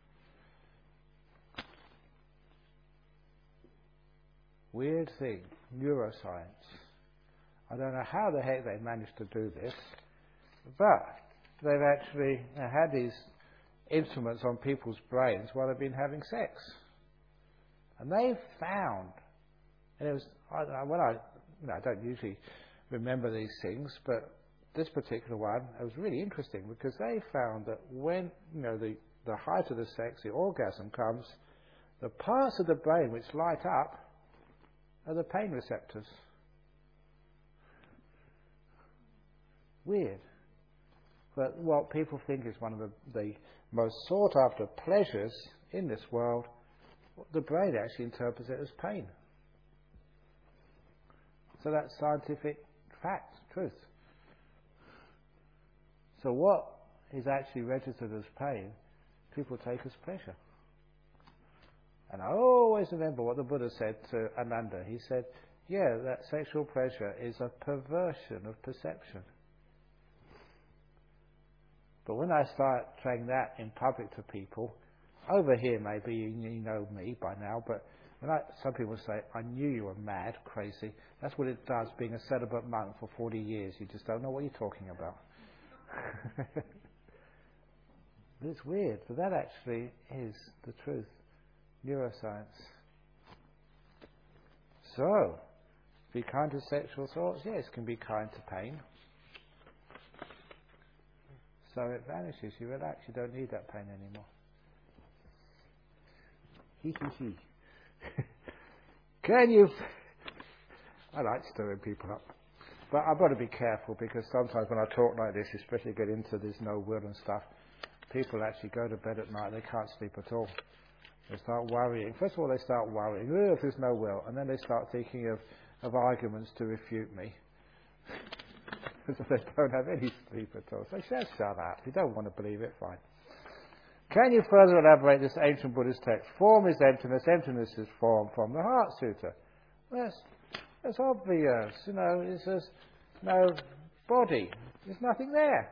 Weird thing, neuroscience. I don't know how the heck they managed to do this, but they've actually had these instruments on people's brains while they've been having sex. And they found, and it was, I don't usually remember these things, but this particular one, it was really interesting because they found that when, the height of the sex, the orgasm comes, the parts of the brain which light up are the pain receptors. Weird. But what people think is one of the most sought after pleasures in this world, the brain actually interprets it as pain. So that's scientific fact, truth. So what is actually registered as pain, people take as pleasure. And I always remember what the Buddha said to Ananda. He said, that sexual pleasure is a perversion of perception. But when I start saying that in public to people, over here maybe you know me by now, but some people say, I knew you were mad, crazy. That's what it does, being a celibate monk for 40 years. You just don't know what you're talking about. But it's weird, but that actually is the truth. Neuroscience. So, be kind to sexual thoughts? Yes, can be kind to pain. So it vanishes, you relax, you don't need that pain anymore. Hee hee hee. Can you... I like stirring people up. But I've got to be careful because sometimes when I talk like this, especially get into this no will and stuff, people actually go to bed at night, they can't sleep at all. They start worrying. First of all, they start worrying. Oh, if there's no will. And then they start thinking of arguments to refute me. So they don't have any sleep at all. So just shut up. If you don't want to believe it, fine. Can you further elaborate this ancient Buddhist text? Form is emptiness, emptiness is form from the Heart Sutta. That's obvious. It's just no body. There's nothing there.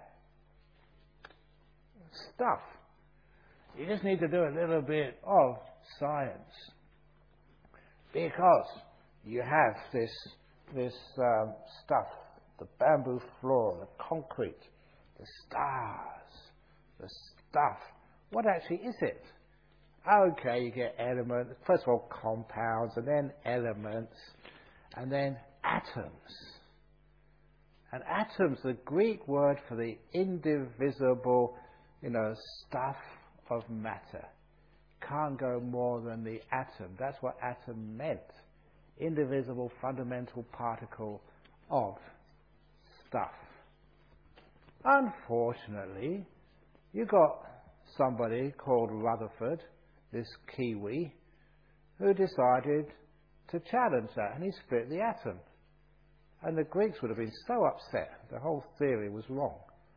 Stuff. You just need to do a little bit of science. Because you have this stuff, the bamboo floor, the concrete, the stars, the stuff. What actually is it? Okay, you get elements. First of all, compounds, and then elements, and then atoms. And atoms, the Greek word for the indivisible, stuff of matter. Can't go more than the atom. That's what atom meant. Indivisible, fundamental particle of stuff. Unfortunately, you got somebody called Rutherford, this Kiwi, who decided to challenge that, and he split the atom. And the Greeks would have been so upset. The whole theory was wrong.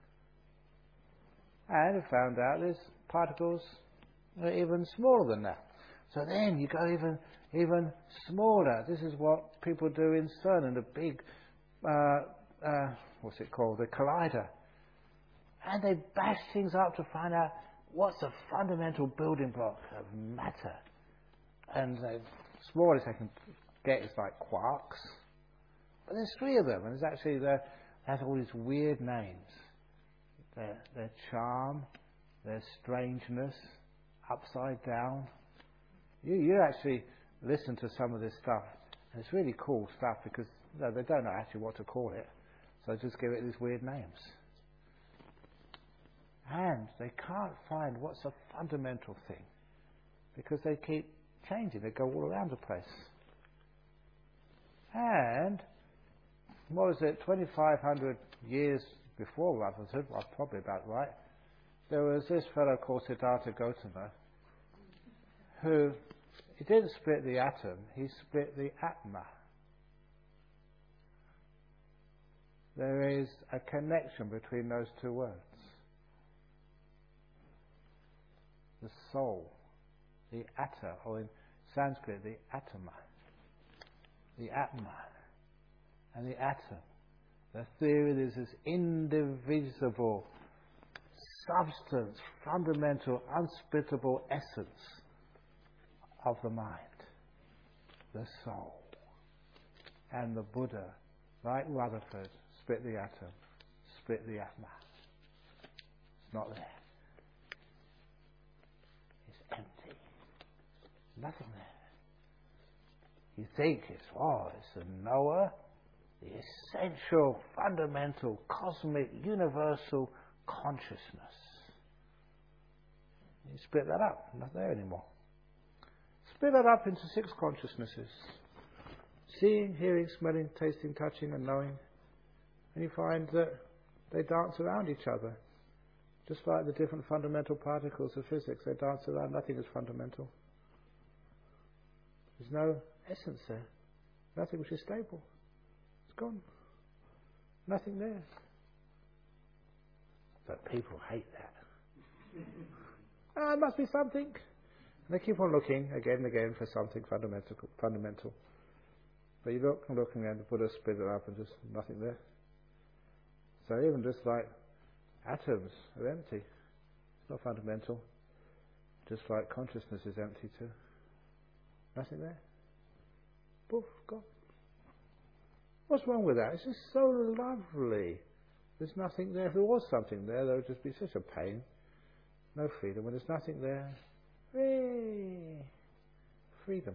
And they found out there's particles that are even smaller than that. So then you go even smaller. This is what people do in CERN, in the big, what's it called, the collider. And they bash things up to find out what's the fundamental building block of matter. And the smallest they can get is like quarks. But there's 3 of them, and there's actually they have all these weird names. Their charm, their strangeness, upside down. You actually listen to some of this stuff, and it's really cool stuff because they don't know actually what to call it, so just give it these weird names. And they can't find what's a fundamental thing because they keep changing. They go all around the place. And what was it, 2,500 years before Rutherford, well, probably about right, there was this fellow called Siddhartha Gautama who, he didn't split the atom, he split the Atma. There is a connection between those 2 words. The soul, the Atta, or in Sanskrit, the Atama. The Atma and the atom. The theory is this indivisible substance, fundamental, unsplittable essence of the mind, the soul. And the Buddha, like Rutherford, split the atom, split the Atma. It's not there. It's empty. Nothing there. You think it's the knower, the essential, fundamental, cosmic, universal consciousness. You split that up, not there anymore. Split that up into 6 consciousnesses. Seeing, hearing, smelling, tasting, touching and knowing. And you find that they dance around each other. Just like the different fundamental particles of physics, they dance around. Nothing is fundamental. There's no essence there. Nothing which is stable. It's gone. Nothing there. But people hate that. It must be something. And they keep on looking again and again for something fundamental. But you look and look, and then the Buddha split it up and just nothing there. So even just like atoms are empty. It's not fundamental. Just like consciousness is empty too. Nothing there. Poof, gone. What's wrong with that? It's just so lovely. There's nothing there. If there was something there would just be such a pain. No freedom. When there's nothing there, hey, freedom.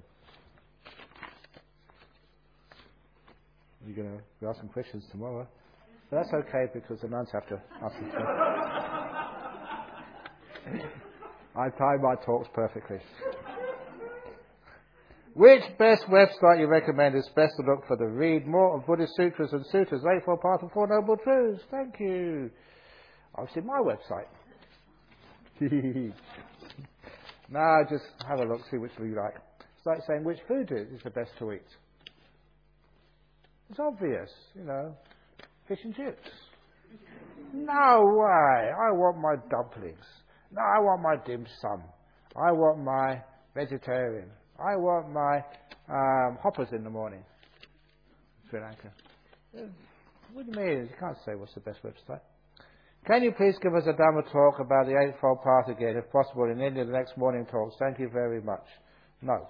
You're going to ask some questions tomorrow. But that's okay because the nuns have to ask them questions. I time my talks perfectly. Which best website you recommend is best to look for to read more of Buddhist sutras and sutras, Eightfold Path and Four Noble Truths? Thank you. Obviously my website. No, just have a look, see which you like. It's like saying which food is the best to eat. It's obvious, fish and chips. No way, I want my dumplings. No, I want my dim sum. I want my vegetarian. I want my hoppers in the morning. Sri Lanka. What do you mean? You can't say what's the best website. Can you please give us a Dhamma talk about the Eightfold Path again, if possible, in India, the next morning talks? Thank you very much. No.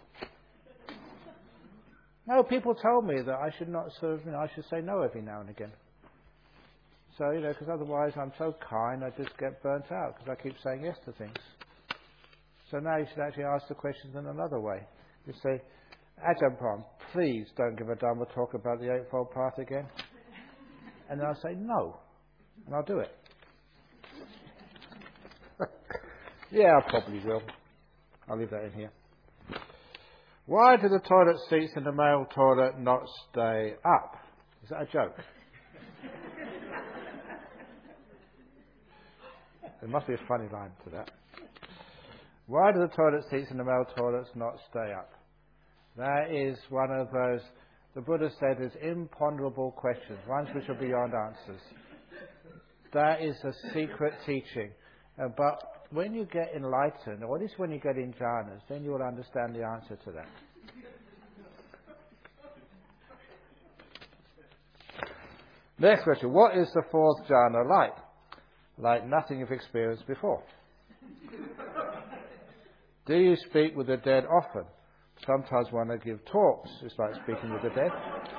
No, people told me that I should not I should say no every now and again. So, because otherwise I'm so kind, I just get burnt out, because I keep saying yes to things. So now you should actually ask the questions in another way. You say, Ajahn Brahm, please don't give a Dhamma talk about the Eightfold Path again. And then I'll say no. And I'll do it. Yeah, I probably will. I'll leave that in here. Why do the toilet seats in the male toilet not stay up? Is that a joke? There must be a funny line to that. Why do the toilet seats in the male toilets not stay up? That is one of those, the Buddha said, is imponderable questions, ones which are beyond answers. That is a secret teaching. But when you get enlightened, or at least when you get in jhanas, then you will understand the answer to that. Next question. What is the fourth jhana like? Like nothing you've experienced before. Do you speak with the dead often? Sometimes when I give talks, it's like speaking with the dead.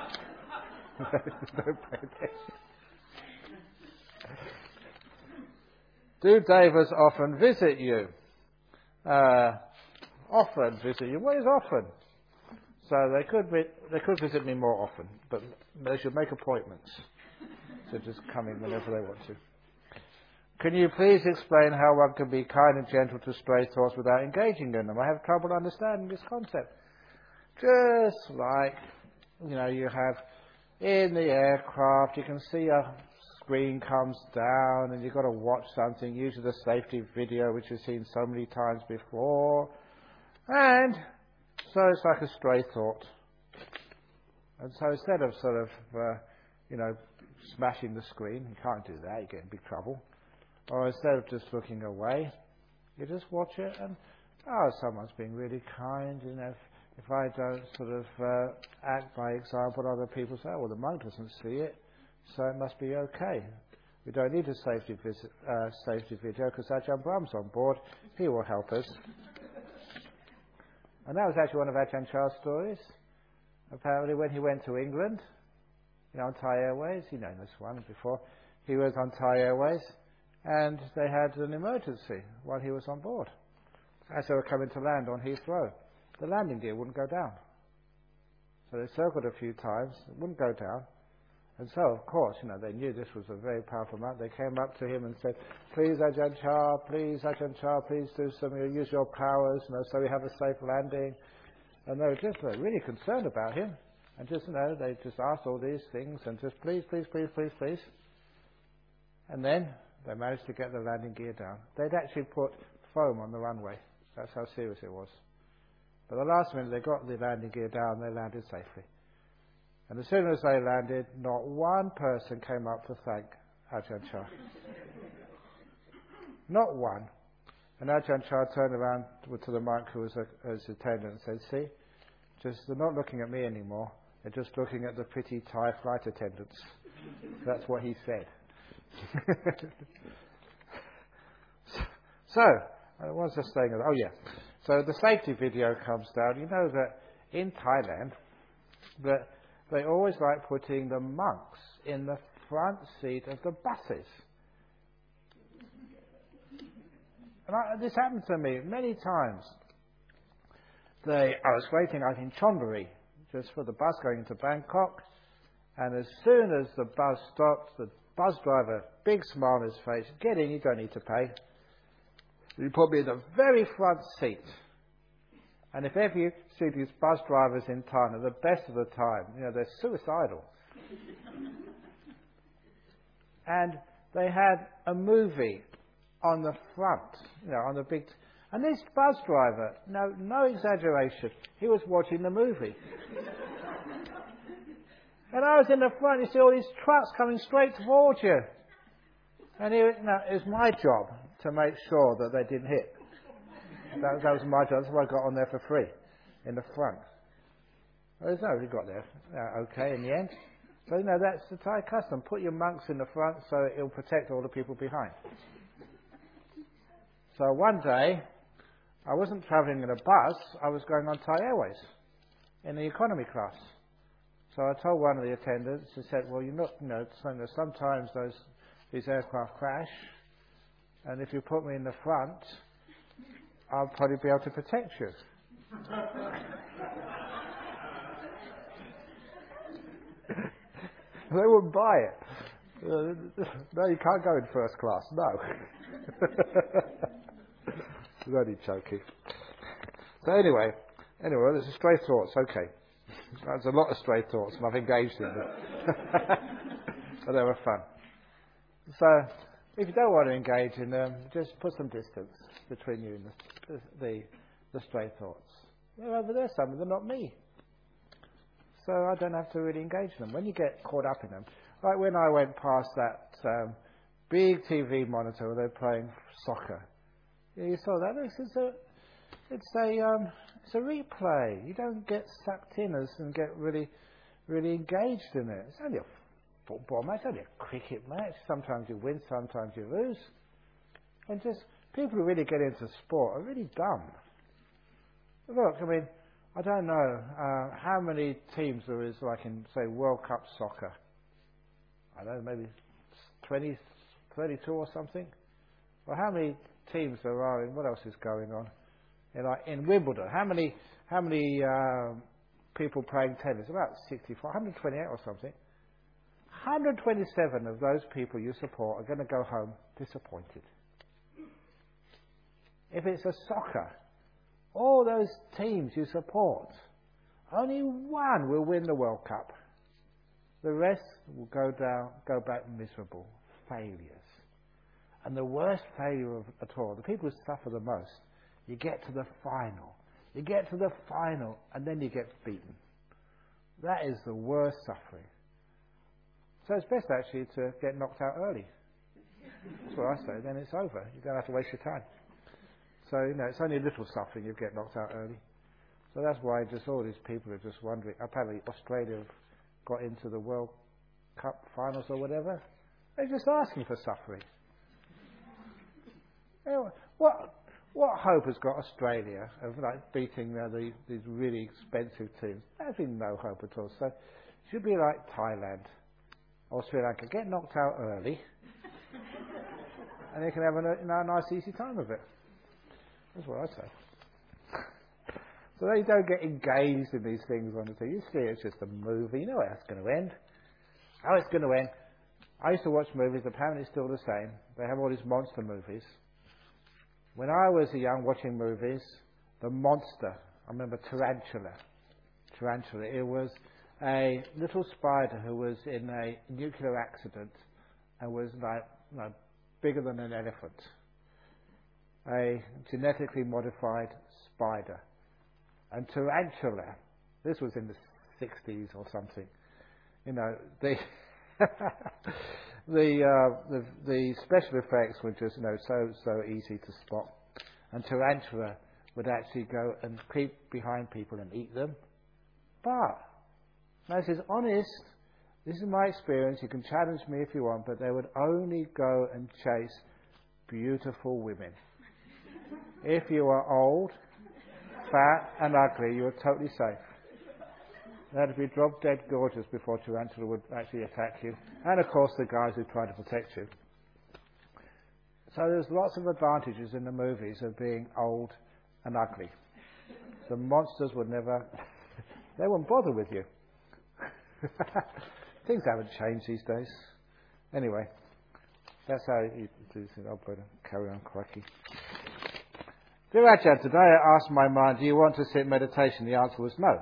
Do devas often visit you? Often visit you. What is often? So they could visit me more often, but they should make appointments. So just come in whenever they want to. Can you please explain how one can be kind and gentle to stray thoughts without engaging in them? I have trouble understanding this concept. Just like, you have in the aircraft, you can see a screen comes down and you've got to watch something, usually the safety video which you've seen so many times before. And so it's like a stray thought. And so instead of smashing the screen, you can't do that, you get in big trouble. Or instead of just looking away, you just watch it and, someone's being really kind. If I don't act by example, other people say, the monk doesn't see it, so it must be okay. We don't need a safety video because Ajahn Brahm's on board. He will help us. And that was actually one of Ajahn Chah's stories. Apparently when he went to England, on Thai Airways, you know this one before, he was on Thai Airways, and they had an emergency while he was on board. As they were coming to land on Heathrow, the landing gear wouldn't go down. So they circled a few times, it wouldn't go down. And so, of course, they knew this was a very powerful monk. They came up to him and said, please Ajahn Chah, please do something, use your powers, so we have a safe landing. And they were just really concerned about him. And they just asked all these things and just please. And then they managed to get the landing gear down. They'd actually put foam on the runway. That's how serious it was. But the last minute they got the landing gear down, they landed safely. And as soon as they landed, not one person came up to thank Ajahn Chah. Not one. And Ajahn Chah turned around to the monk who was his attendant and said, see, they're not looking at me anymore. They're just looking at the pretty Thai flight attendants. That's what he said. So, I was just saying, so the safety video comes down. You know that in Thailand, that they always like putting the monks in the front seat of the buses. And this happened to me many times. I was waiting out in Chonburi, just for the bus going into Bangkok, and as soon as the bus stopped, the bus driver, big smile on his face, get in, you don't need to pay. He put me in the very front seat. And if ever you see these bus drivers in Thailand, the best of the time, they're suicidal. And they had a movie on the front, on the big, And this bus driver, no exaggeration, he was watching the movie. And I was in the front, you see all these trucks coming straight towards you. And it was my job to make sure that they didn't hit. That was my job. That's why I got on there for free, in the front. Well, we got there okay in the end. So, that's the Thai custom. Put your monks in the front so it'll protect all the people behind. So one day, I wasn't travelling in a bus, I was going on Thai Airways in the economy class. So I told one of the attendants, he said, well, sometimes these aircraft crash, and if you put me in the front, I'll probably be able to protect you. They wouldn't buy it. No, you can't go in first class, no. I'm only joking. So anyway, there's a stray thoughts, okay. There's a lot of stray thoughts, and I've engaged in them. But they were fun. So, if you don't want to engage in them, just put some distance between you and the stray thoughts. They're over there, some of them, not me. So I don't have to really engage in them. When you get caught up in them, like when I went past that big TV monitor where they're playing soccer, you saw that. It's a replay. You don't get sucked in and get really, really engaged in it. It's only a football match, only a cricket match. Sometimes you win, sometimes you lose. And just people who really get into sport are really dumb. Look, I don't know how many teams there is, like in, say, World Cup soccer. I don't know, maybe 20, 32 or something. Well, how many teams there are in, what else is going on? In Wimbledon, how many people playing tennis? About 64, 128 or something. 127 of those people you support are going to go home disappointed. If it's a soccer, all those teams you support, only one will win the World Cup. The rest will go back miserable, failures. And the worst failure at all, the people who suffer the most, you get to the final. You get to the final, and then you get beaten. That is the worst suffering. So it's best actually to get knocked out early. That's what I say. Then it's over. You don't have to waste your time. So, it's only a little suffering you get knocked out early. So that's why just all these people are just wondering. Apparently Australia have got into the World Cup finals or whatever. They're just asking for suffering. What hope has got Australia of beating these really expensive teams? There's been no hope at all. So it should be like Thailand or Sri Lanka. Get knocked out early and you can have a nice easy time of it. That's what I say. So they don't get engaged in these things on the TV. You see it's just a movie. You know how it's going to end. How it's going to end. I used to watch movies. Apparently it's still the same. They have all these monster movies. When I was young watching movies, the monster, I remember Tarantula. It was a little spider who was in a nuclear accident and was bigger than an elephant. A genetically modified spider. And Tarantula, this was in the 60s or something. The special effects were just so easy to spot, and Tarantula would actually go and creep behind people and eat them. But this is honest. This is my experience. You can challenge me if you want, but they would only go and chase beautiful women. If you are old, fat, and ugly, you are totally safe. They had to be drop dead gorgeous before Tarantula would actually attack you. And of course the guys who try to protect you. So there's lots of advantages in the movies of being old and ugly. The monsters would never, they wouldn't bother with you. Things haven't changed these days. Anyway, that's how you do this. I'll better carry on, crikey. Dear Ajahn, today I asked my mind, do you want to sit meditation? The answer was no.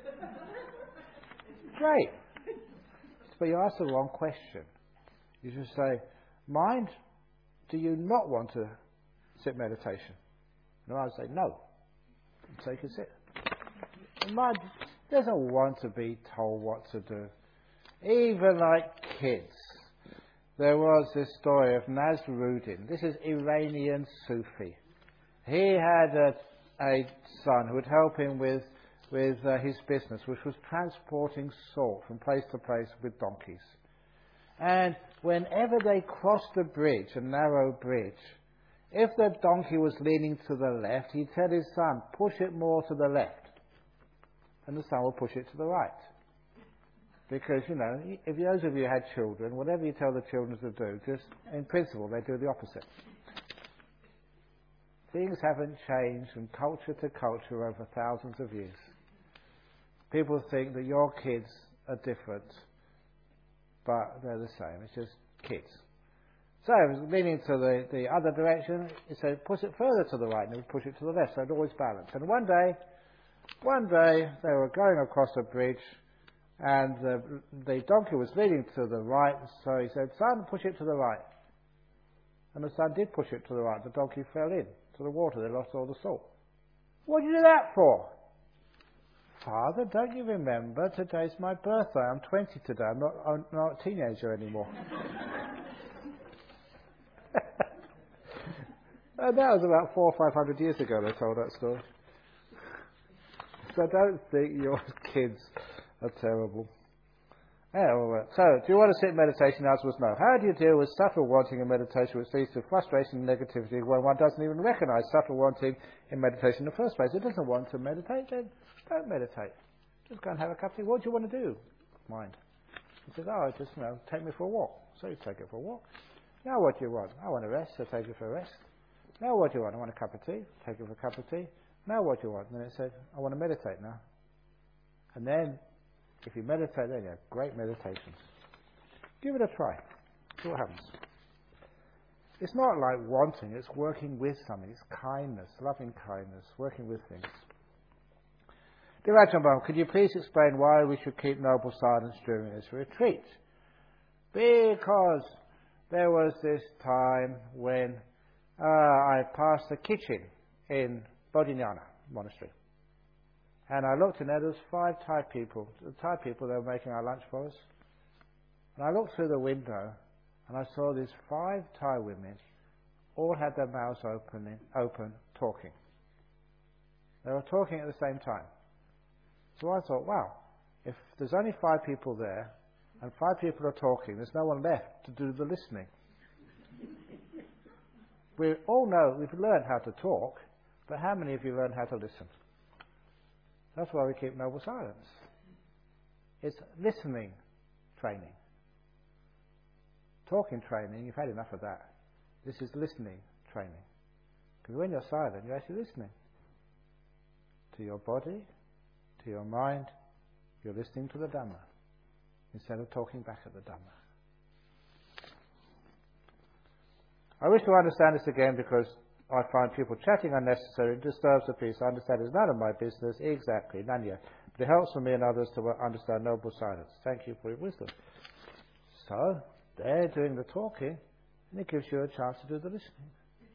Great. But you asked the wrong question. You should say, mind, do you not want to sit meditation? And I would say, no. So you can sit. The mind doesn't want to be told what to do. Even like kids. There was this story of Nasruddin. This is Iranian Sufi. He had a son who would help him with his business, which was transporting salt from place to place with donkeys. And whenever they crossed a bridge, a narrow bridge, if the donkey was leaning to the left, he'd tell his son, push it more to the left. And the son would push it to the right. Because, if those of you had children, whatever you tell the children to do, just in principle, they do the opposite. Things haven't changed from culture to culture over thousands of years. People think that your kids are different, but they're the same. It's just kids. So it was leaning to the other direction. It said, push it further to the right, and it would push it to the left, so it always balanced. And one day, they were going across a bridge, and the donkey was leaning to the right, so he said, son, push it to the right. And the son did push it to the right. The donkey fell in to the water. They lost all the salt. What did you do that for? Father, don't you remember? Today's my birthday. I'm 20 today. I'm not a teenager anymore. And that was about 400 or 500 years ago they told that story. So don't think your kids are terrible. So, do you want to sit in meditation? The answer was no. How do you deal with subtle wanting in meditation which leads to frustration and negativity when one doesn't even recognise subtle wanting in meditation in the first place? It doesn't want to meditate, then don't meditate. Just go and have a cup of tea. What do you want to do? Mind. He says, just, take me for a walk. So you take it for a walk. Now what do you want? I want to rest, so take it for a rest. Now what do you want? I want a cup of tea. Take it for a cup of tea. Now what do you want? And then it said, I want to meditate now. And then, if you meditate, then you have great meditations. Give it a try. See what happens. It's not like wanting, it's working with something. It's kindness, loving kindness, working with things. Dear Ajahn Brahm, could you please explain why we should keep noble silence during this retreat? Because there was this time when I passed the kitchen in Bodhinyana Monastery. And I looked, and there was 5 Thai people. The Thai people, they were making our lunch for us. And I looked through the window, and I saw these 5 Thai women, all had their mouths open, talking. They were talking at the same time. So I thought, wow, if there's only 5 people there, and 5 people are talking, there's no one left to do the listening. We all know we've learned how to talk, but how many of you learned how to listen? That's why we keep noble silence. It's listening training. Talking training, you've had enough of that. This is listening training. Because when you're silent, you're actually listening. To your body, to your mind, you're listening to the Dhamma, instead of talking back at the Dhamma. I wish to understand this again because I find people chatting unnecessarily, it disturbs the peace. I understand it's none of my business, exactly, none yet. But it helps for me and others to understand noble silence. Thank you for your wisdom. So, they're doing the talking, and it gives you a chance to do the listening.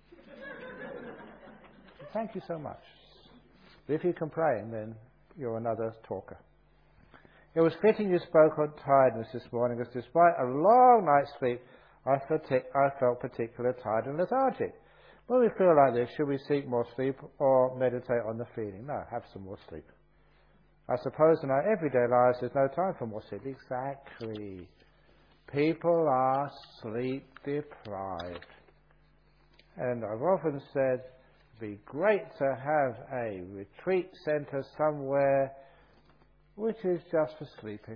Thank you so much. But if you complain, then you're another talker. It was fitting you spoke on tiredness this morning, as despite a long night's sleep, I felt particularly tired and lethargic. When we feel like this, should we seek more sleep or meditate on the feeling? No, have some more sleep. I suppose in our everyday lives there's no time for more sleep. Exactly. People are sleep deprived. And I've often said, it'd be great to have a retreat centre somewhere which is just for sleeping.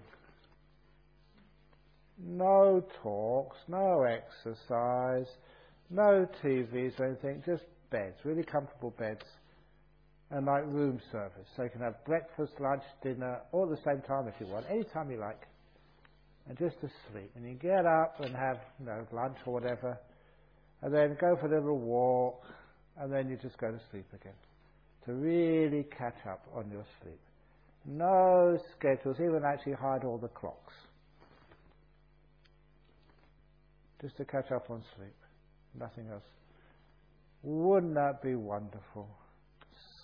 No talks, no exercise, no TVs or anything, just beds, really comfortable beds, and like room service. So you can have breakfast, lunch, dinner, all at the same time if you want, any time you like, and just to sleep. And you get up and have lunch or whatever, and then go for a little walk, and then you just go to sleep again, to really catch up on your sleep. No schedules, even actually hide all the clocks. Just to catch up on sleep. Nothing else. Wouldn't that be wonderful?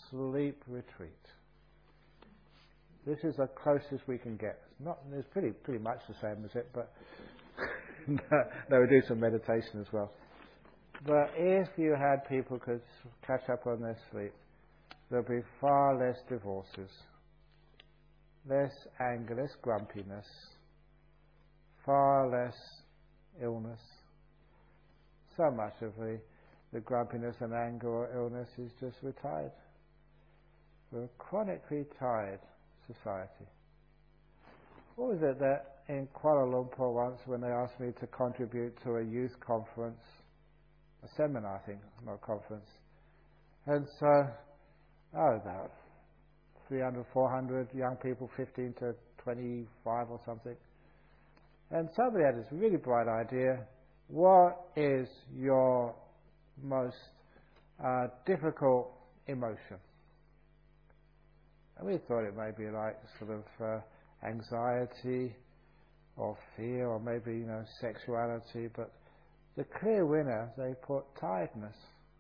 sleep retreat. This is the closest we can get. It's pretty much the same as it, but no, we do some meditation as well. But if you had people could catch up on their sleep, there'll be far less divorces, less anger, less grumpiness, far less illness. So much of the grumpiness and anger or illness is just we're tired. We're a chronically tired society. What was it that in Kuala Lumpur once when they asked me to contribute to a youth conference, a seminar I think, not a conference, and so about 300, 400 young people, 15 to 25 or something, and somebody had this really bright idea: what is your most difficult emotion? And we thought it may be like sort of anxiety or fear or maybe, sexuality, but the clear winner, they put tiredness.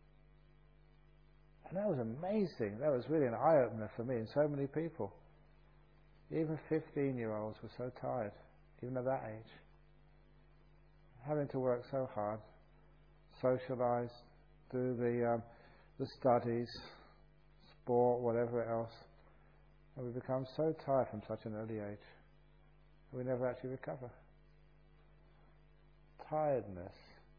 And that was amazing. That was really an eye-opener for me and so many people. Even 15-year-olds were so tired, even at that age. Having to work so hard, socialise, do the studies, sport, whatever else. And we become so tired from such an early age. We never actually recover. Tiredness.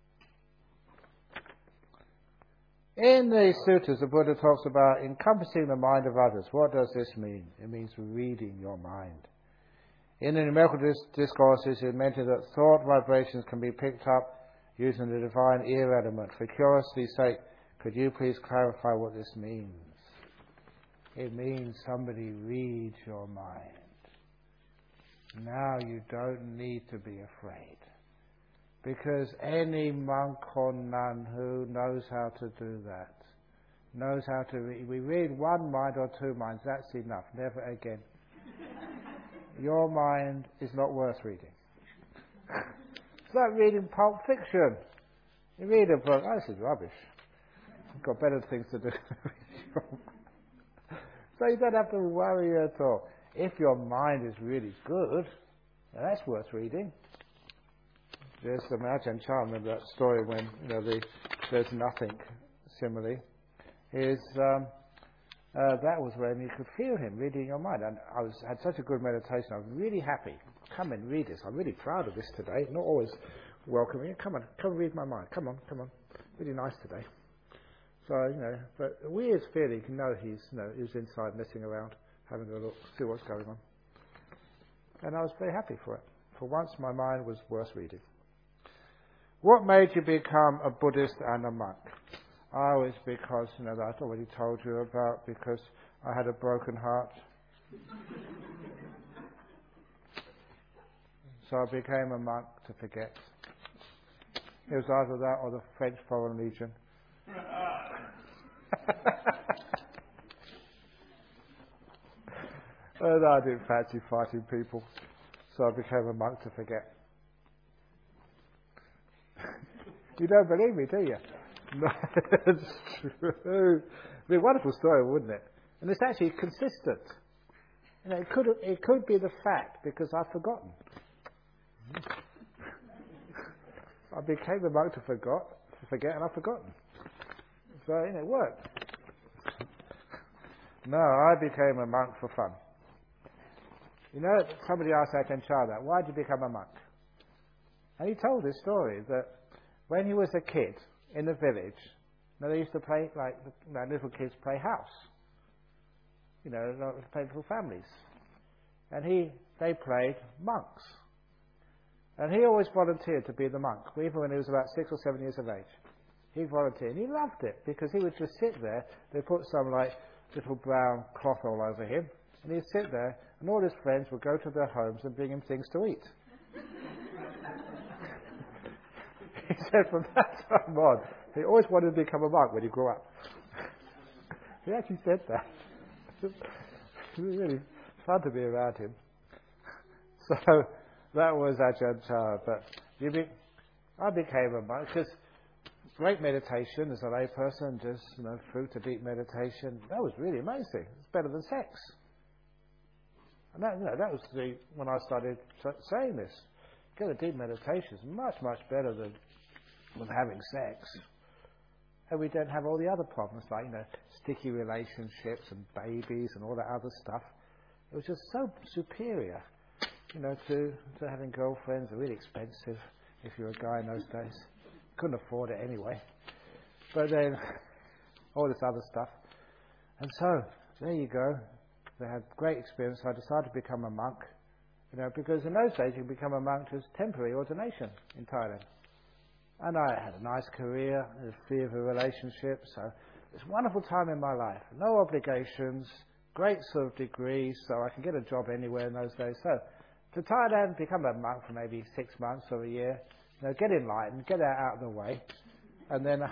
In the sutras, the Buddha talks about encompassing the mind of others. What does this mean? It means reading your mind. In the numerical discourses, it mentioned that thought vibrations can be picked up using the divine ear element. For curiosity's sake, could you please clarify what this means? It means somebody reads your mind. Now you don't need to be afraid. Because any monk or nun who knows how to do that, knows how to read. We read one mind or two minds, that's enough, never again. Your mind is not worth reading. It's like reading Pulp Fiction. You read a book, this is rubbish. I've got better things to do. So you don't have to worry at all. If your mind is really good, now that's worth reading. There's the Ajahn Chah, remember that story when there's nothing simile, that was when you could feel him reading your mind. And I had such a good meditation, I was really happy. Come and read this. I'm really proud of this today. Not always welcoming. Come read my mind. Come on. Really nice today. So, but the weird feeling, he was inside messing around, having a look, see what's going on. And I was very happy for it. For once my mind was worth reading. What made you become a Buddhist and a monk? It's because, that I'd already told you about, because I had a broken heart. So I became a monk to forget. It was either that or the French Foreign Legion. And I didn't fancy fighting people, so I became a monk to forget. You don't believe me, do you? No, it's true. It'd be a wonderful story, wouldn't it? And it's actually consistent. It could be the fact, because I've forgotten. I became a monk to forget, and I've forgotten. So, it worked. No, I became a monk for fun. Somebody asked Ajahn Chah that, why did you become a monk? And he told this story that when he was a kid in the village, they used to play, little kids play house. Play little families. And they played monks. And he always volunteered to be the monk, even when he was about 6 or 7 years of age. He volunteered, and he loved it, because he would just sit there. They put some little brown cloth all over him, and he'd sit there, and all his friends would go to their homes and bring him things to eat. He said from that time on, he always wanted to become a monk when he grew up. He actually said that. It was really fun to be around him. So that was Ajahn Chah. But I became a monk because great meditation as a lay person, just through to deep meditation. That was really amazing. It's better than sex. And that was when I started saying this. Get a deep meditation is much, much better than having sex. And we don't have all the other problems like, sticky relationships and babies and all that other stuff. It was just so superior, to having girlfriends. They're really expensive if you're a guy in those days. Couldn't afford it anyway. But then, all this other stuff. And so, there you go. They had great experience. I decided to become a monk, because in those days you become a monk as temporary ordination in Thailand. And I had a nice career, a free of a relationship, so it was a wonderful time in my life. No obligations, great sort of degree, so I could get a job anywhere in those days. So, to Thailand, become a monk for maybe 6 months or a year, get enlightened, get that out of the way, and then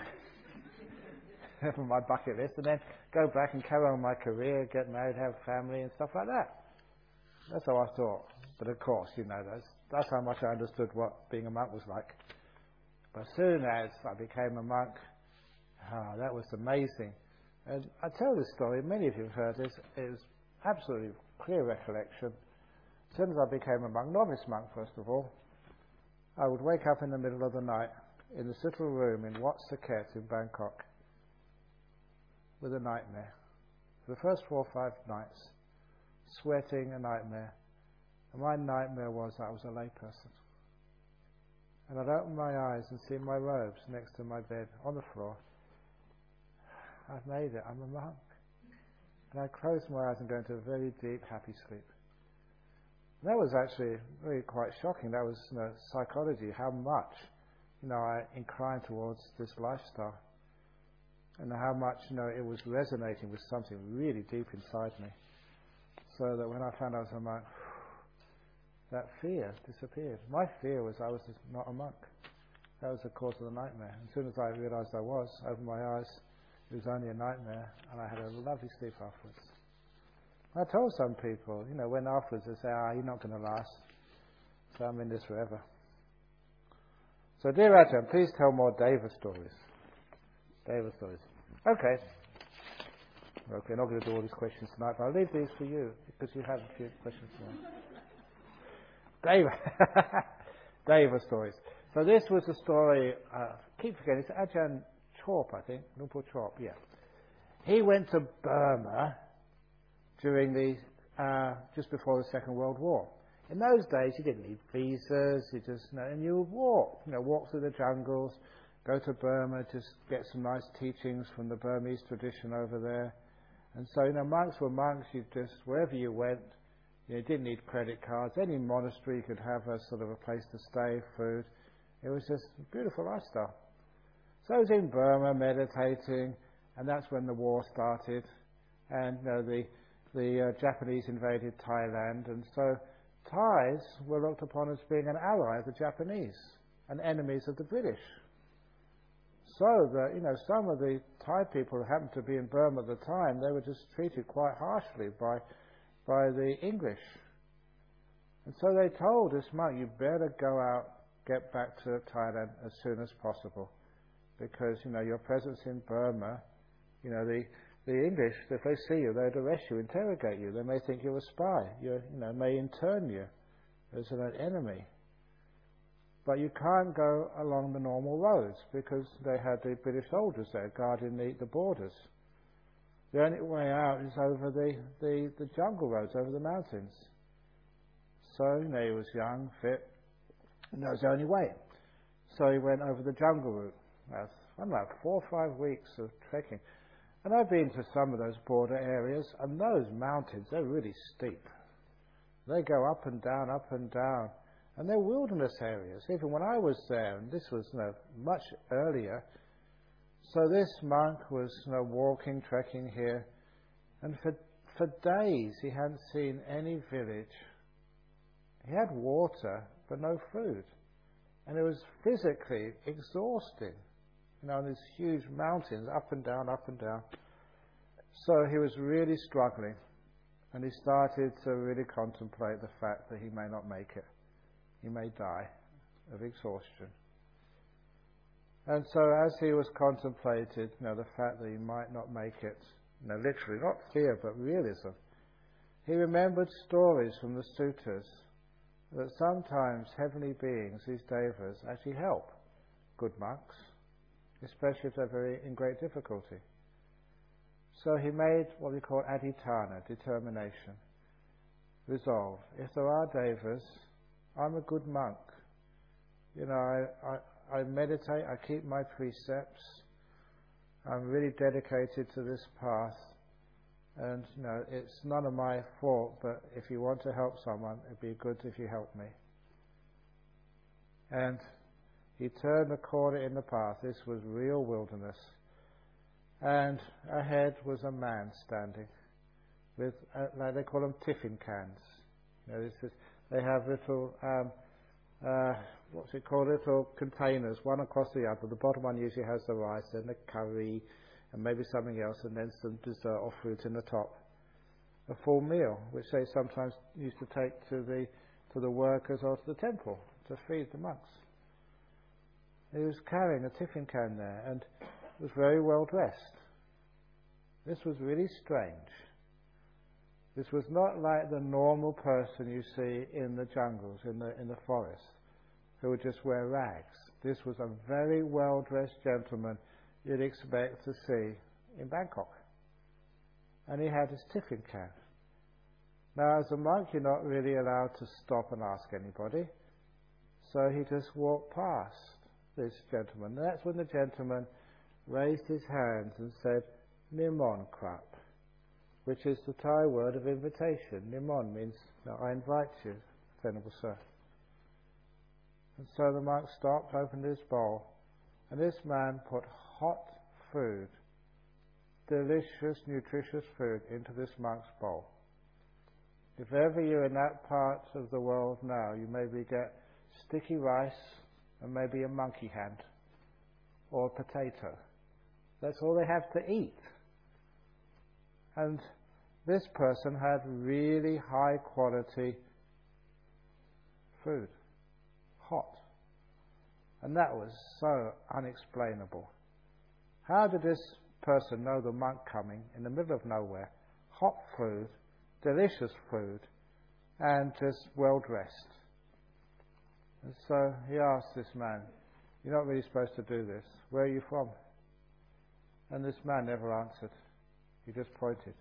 from my bucket list, and then go back and carry on my career, get married, have family and stuff like that. That's how I thought. But of course, that's how much I understood what being a monk was like. But as soon as I became a monk, that was amazing. And I tell this story, many of you have heard this, it was absolutely clear recollection. As soon as I became a monk, novice monk first of all, I would wake up in the middle of the night in this little room in Wat Saket in Bangkok with a nightmare. For the first 4 or 5 nights, sweating, a nightmare. And my nightmare was I was a layperson. And I'd open my eyes and see my robes next to my bed on the floor. I've made it, I'm a monk. And I'd close my eyes and go into a very deep, happy sleep. And that was actually really quite shocking. That was psychology, how much I inclined towards this lifestyle. And how much, it was resonating with something really deep inside me. So that when I found I was a monk, that fear disappeared. My fear was I was not a monk. That was the cause of the nightmare. As soon as I realised I was, opened my eyes, it was only a nightmare, and I had a lovely sleep afterwards. I told some people, when afterwards they say, you're not going to last, so I'm in this forever. So dear Ajahn, please tell more Deva stories. Deva stories. Okay, I'm not going to do all these questions tonight, but I'll leave these for you, because you have a few questions tonight. Deva stories. So this was a story, keep forgetting, it's Ajahn Chop, I think, Lumpur Chop, yeah. He went to Burma during just before the Second World War. In those days, you didn't need visas, and you would walk through the jungles, go to Burma, just get some nice teachings from the Burmese tradition over there. And so, monks were monks, wherever you went, you didn't need credit cards. Any monastery you could have a sort of a place to stay, food. It was just a beautiful lifestyle. So I was in Burma meditating, and that's when the war started. And the Japanese invaded Thailand, and so Thais were looked upon as being an ally of the Japanese and enemies of the British. So that, some of the Thai people who happened to be in Burma at the time, they were just treated quite harshly by the English. And so they told this monk, you better go out, get back to Thailand as soon as possible. Because, your presence in Burma, the English, if they see you, they'd arrest you, interrogate you. They may think you're a spy. May intern you as an enemy. But you can't go along the normal roads because they had the British soldiers there guarding the borders. The only way out is over the jungle roads, over the mountains. So, he was young, fit, and that was the only way. So he went over the jungle route. That's, 4 or 5 weeks of trekking. And I've been to some of those border areas, and those mountains, they're really steep. They go up and down, and they're wilderness areas. Even when I was there, and this was much earlier, so this monk was walking, trekking here, and for days he hadn't seen any village. He had water, but no food. And it was physically exhausting. These huge mountains, up and down. So he was really struggling. And he started to really contemplate the fact that he may not make it. He may die of exhaustion. And so as he was contemplated, the fact that he might not make it, literally, not fear, but realism, he remembered stories from the sutras that sometimes heavenly beings, these devas, actually help good monks, especially if they're in great difficulty. So he made what we call adhitthana, determination, resolve. If there are devas, I'm a good monk. I meditate, I keep my precepts, I'm really dedicated to this path, and it's none of my fault, but if you want to help someone, it'd be good if you help me. And he turned the corner in the path. This was real wilderness. And ahead was a man standing with, like they call them tiffin cans. They have little, little containers, one across the other. The bottom one usually has the rice and the curry and maybe something else, and then some dessert or fruit in the top. A full meal, which they sometimes used to take to the workers or to the temple to feed the monks. He was carrying a tiffin can there and was very well dressed. This was really strange. This was not like the normal person you see in the jungles, in the forest, who would just wear rags. This was a very well-dressed gentleman you'd expect to see in Bangkok. And he had his tiffin can. Now, as a monk, you're not really allowed to stop and ask anybody. So he just walked past this gentleman. And that's when the gentleman raised his hands and said, Nimon Krap, which is the Thai word of invitation. Nimon means, I invite you, Venerable Sir. And so the monk stopped, opened his bowl, and this man put hot food, delicious, nutritious food, into this monk's bowl. If ever you're in that part of the world now, you maybe get sticky rice and maybe a monkey hand or a potato. That's all they have to eat. And this person had really high quality food, hot. And that was so unexplainable. How did this person know the monk coming in the middle of nowhere, hot food, delicious food, and just well dressed? And so he asked this man, you're not really supposed to do this. Where are you from? And this man never answered. He just pointed.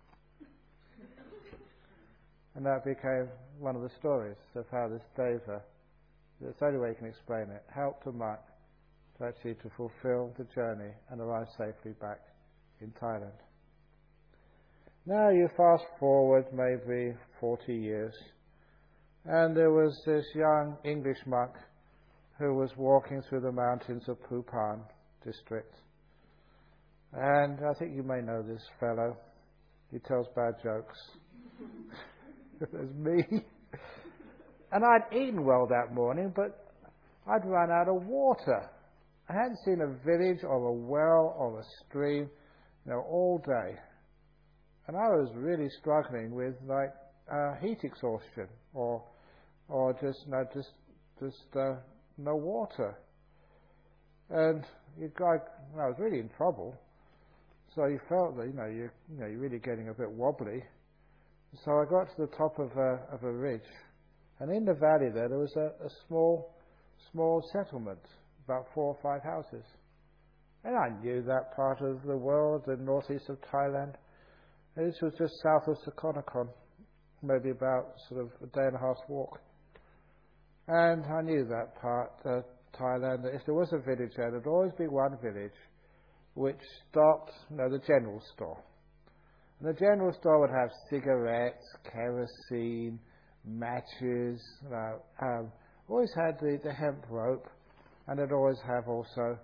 And that became one of the stories of how this deva, that's the only way you can explain it, helped a monk to fulfill the journey and arrive safely back in Thailand. Now you fast forward maybe 40 years, and there was this young English monk who was walking through the mountains of Phupan district. And I think you may know this fellow. He tells bad jokes. There's me. And I'd eaten well that morning, but I'd run out of water. I hadn't seen a village or a well or a stream, all day. And I was really struggling with heat exhaustion or just no water. And I was really in trouble. So you felt that you're really getting a bit wobbly. So I got to the top of a ridge, and in the valley there was a small settlement, about 4 or 5 houses. And I knew that part of the world, the northeast of Thailand. And this was just south of Sakonnakhon, maybe about sort of a day and a half's walk. And I knew that part of Thailand, that if there was a village there, there'd always be one village which stocked the general store. And the general store would have cigarettes, kerosene, matches, always had the hemp rope, and they'd always have also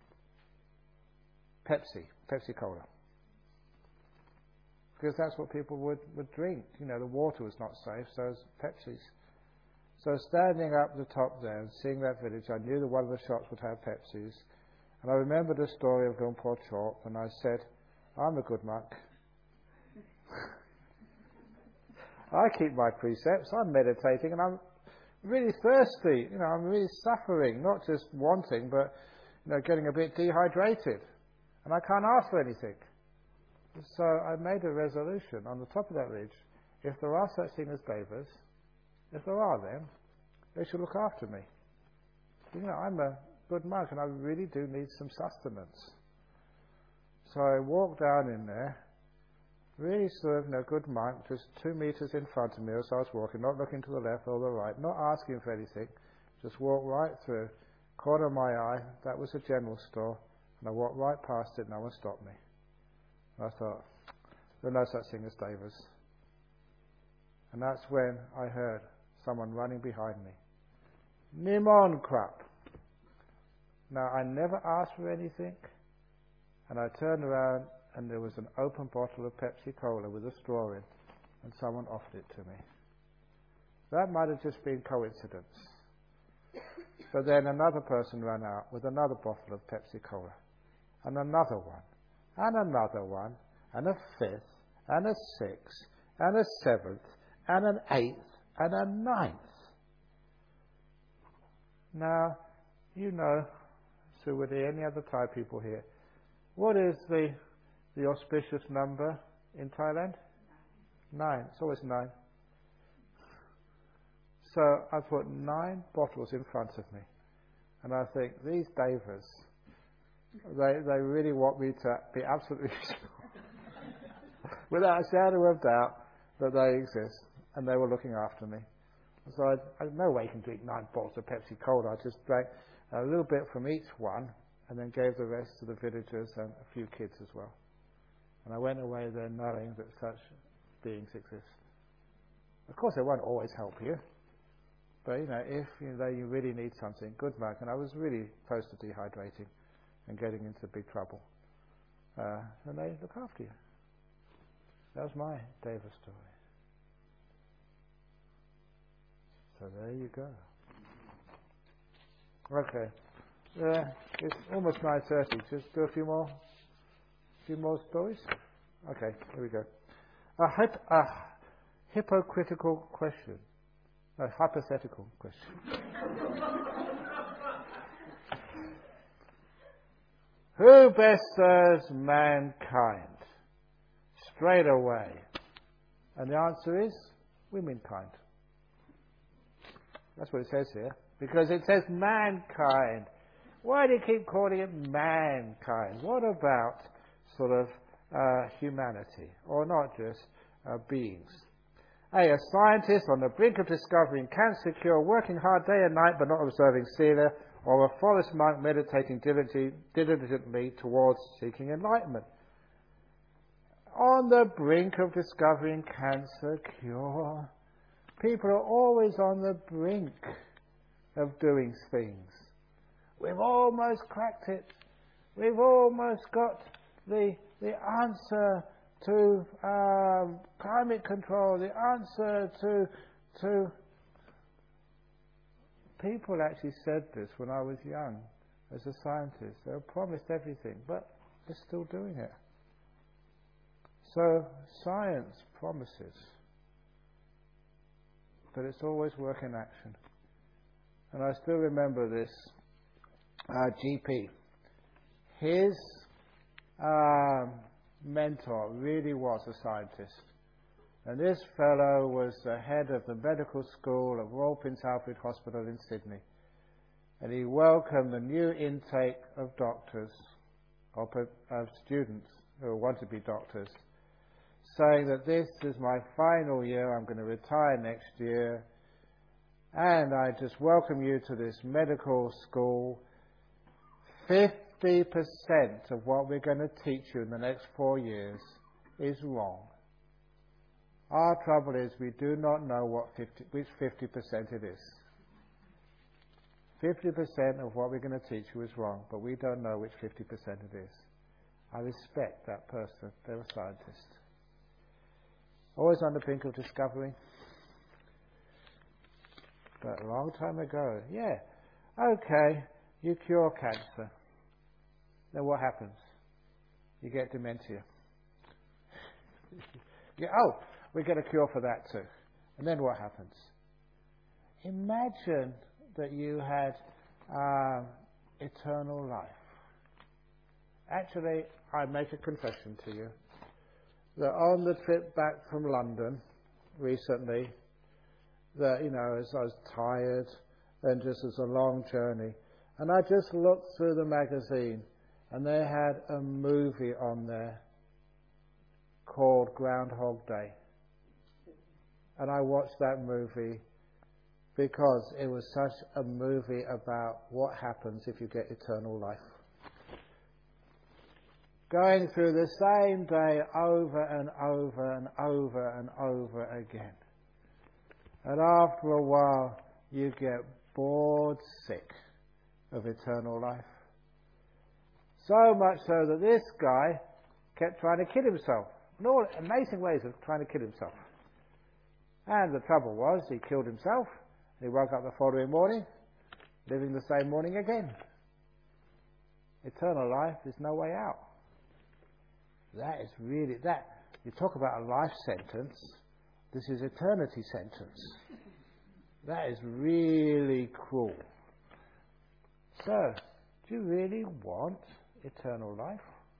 Pepsi Cola. Because that's what people would drink. The water was not safe, so it was Pepsis. So standing up the top there and seeing that village, I knew that one of the shops would have Pepsis. And I remembered the story of Lumpur Chok, and I said, I'm a good monk. I keep my precepts, I'm meditating, and I'm really thirsty. I'm really suffering, not just wanting, but, getting a bit dehydrated, and I can't ask for anything. So I made a resolution on the top of that ridge. If there are such things as devas, if there are them, they should look after me. I'm a good monk and I really do need some sustenance. So I walked down in there, really sort of good monk, just 2 meters in front of me as I was walking, not looking to the left or the right, not asking for anything, just walked right through, corner of my eye, that was a general store, and I walked right past it, no one stopped me. And I thought, there's no such thing as devas. And that's when I heard someone running behind me. Nimon Krap. Now, I never asked for anything, and I turned around and there was an open bottle of Pepsi Cola with a straw in, and someone offered it to me. That might have just been coincidence. But then another person ran out with another bottle of Pepsi Cola, and another one, and another one, and a fifth, and a sixth, and a seventh, and an eighth, and a ninth. Now, so with any other Thai people here, what is the auspicious number in Thailand? 9. It's always 9. So I put 9 bottles in front of me, and I think these devas, they really want me to be absolutely sure, without a shadow of doubt, that they exist, and they were looking after me. So I no way you can drink 9 bottles of Pepsi Cola. I just drank a little bit from each one, and then gave the rest to the villagers and a few kids as well. And I went away there knowing that such beings exist. Of course, they won't always help you, but if you really need something, good monk. And I was really close to dehydrating and getting into big trouble, and they look after you. That was my Deva story. So there you go. Okay, it's almost 9:30. Just do a few more stories. Okay, here we go. A hypocritical question. No, hypothetical question. Who best serves mankind? Straight away. And the answer is womankind. That's what it says here. Because it says mankind. Why do you keep calling it mankind? What about sort of humanity? Or not just beings? A scientist on the brink of discovering cancer cure, working hard day and night but not observing sila, or a forest monk meditating diligently towards seeking enlightenment. On the brink of discovering cancer cure. People are always on the brink of doing things. We've almost cracked it. We've almost got the answer to climate control, the answer to... People actually said this when I was young as a scientist. They were promised everything, but they're still doing it. So science promises, but it's always work in action. And I still remember this GP. His mentor really was a scientist. And this fellow was the head of the medical school at Royal Prince Alfred Hospital in Sydney. And he welcomed the new intake of doctors, of students who want to be doctors, saying that this is my final year, I'm going to retire next year, and I just welcome you to this medical school. 50% of what we're going to teach you in the next 4 years is wrong. Our trouble is we do not know which 50% it is. 50% of what we're going to teach you is wrong, but we don't know which 50% it is. I respect that person. They're a scientist. Always on the brink of discovery. But a long time ago, okay, you cure cancer. Then what happens? You get dementia. We get a cure for that too. And then what happens? Imagine that you had eternal life. Actually, I make a confession to you that on the trip back from London recently, that, as I was tired and just as a long journey, and I just looked through the magazine and they had a movie on there called Groundhog Day. And I watched that movie because it was such a movie about what happens if you get eternal life. Going through the same day over and over and over and over again. And after a while, you get bored sick of eternal life. So much so that this guy kept trying to kill himself. And all amazing ways of trying to kill himself. And the trouble was, he killed himself. And he woke up the following morning, living the same morning again. Eternal life is no way out. That is really, you talk about a life sentence, this is eternity sentence. That is really cruel. So, do you really want eternal life?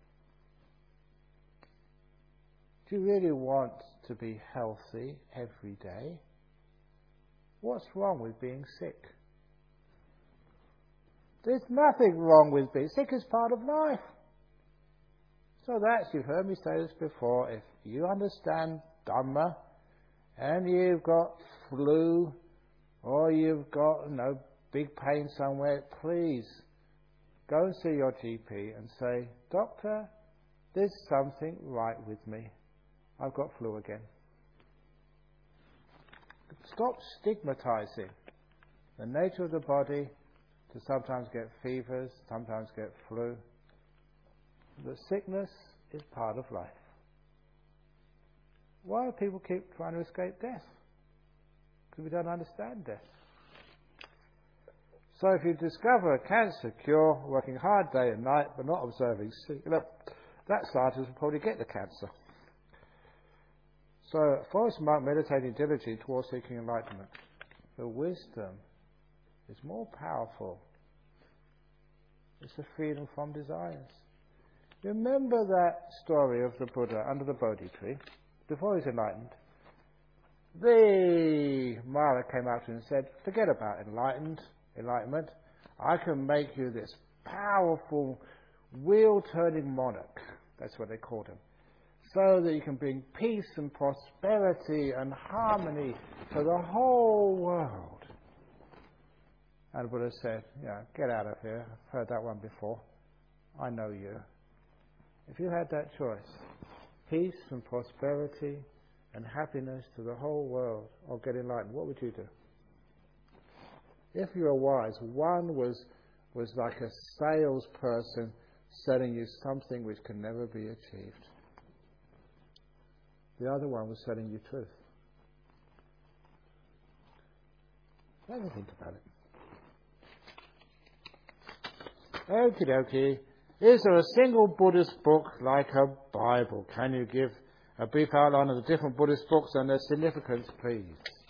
Do you really want to be healthy every day? What's wrong with being sick? There's nothing wrong with being sick. It's part of life. So you've heard me say this before, if you understand Dhamma and you've got flu or you've got big pain somewhere, please go and see your GP and say, Doctor, there's something right with me. I've got flu again. Stop stigmatizing the nature of the body to sometimes get fevers, sometimes get flu. The sickness is part of life. Why do people keep trying to escape death? Because we don't understand death. So if you discover a cancer cure, working hard day and night, but not observing sleep, that scientist will probably get the cancer. So, a forest monk meditating diligently towards seeking enlightenment. The wisdom is more powerful. It's the freedom from desires. Remember that story of the Buddha under the Bodhi tree, before he was enlightened. The Mara came up to him and said, forget about enlightenment. I can make you this powerful, wheel-turning monarch. That's what they called him. So that you can bring peace and prosperity and harmony to the whole world. And Buddha said, get out of here. I've heard that one before. I know you. If you had that choice, peace and prosperity and happiness to the whole world, or get enlightened, what would you do? If you were wise, one was like a salesperson selling you something which can never be achieved. The other one was selling you truth. Let me think about it. Okie dokie. Is there a single Buddhist book like a Bible? Can you give a brief outline of the different Buddhist books and their significance, please?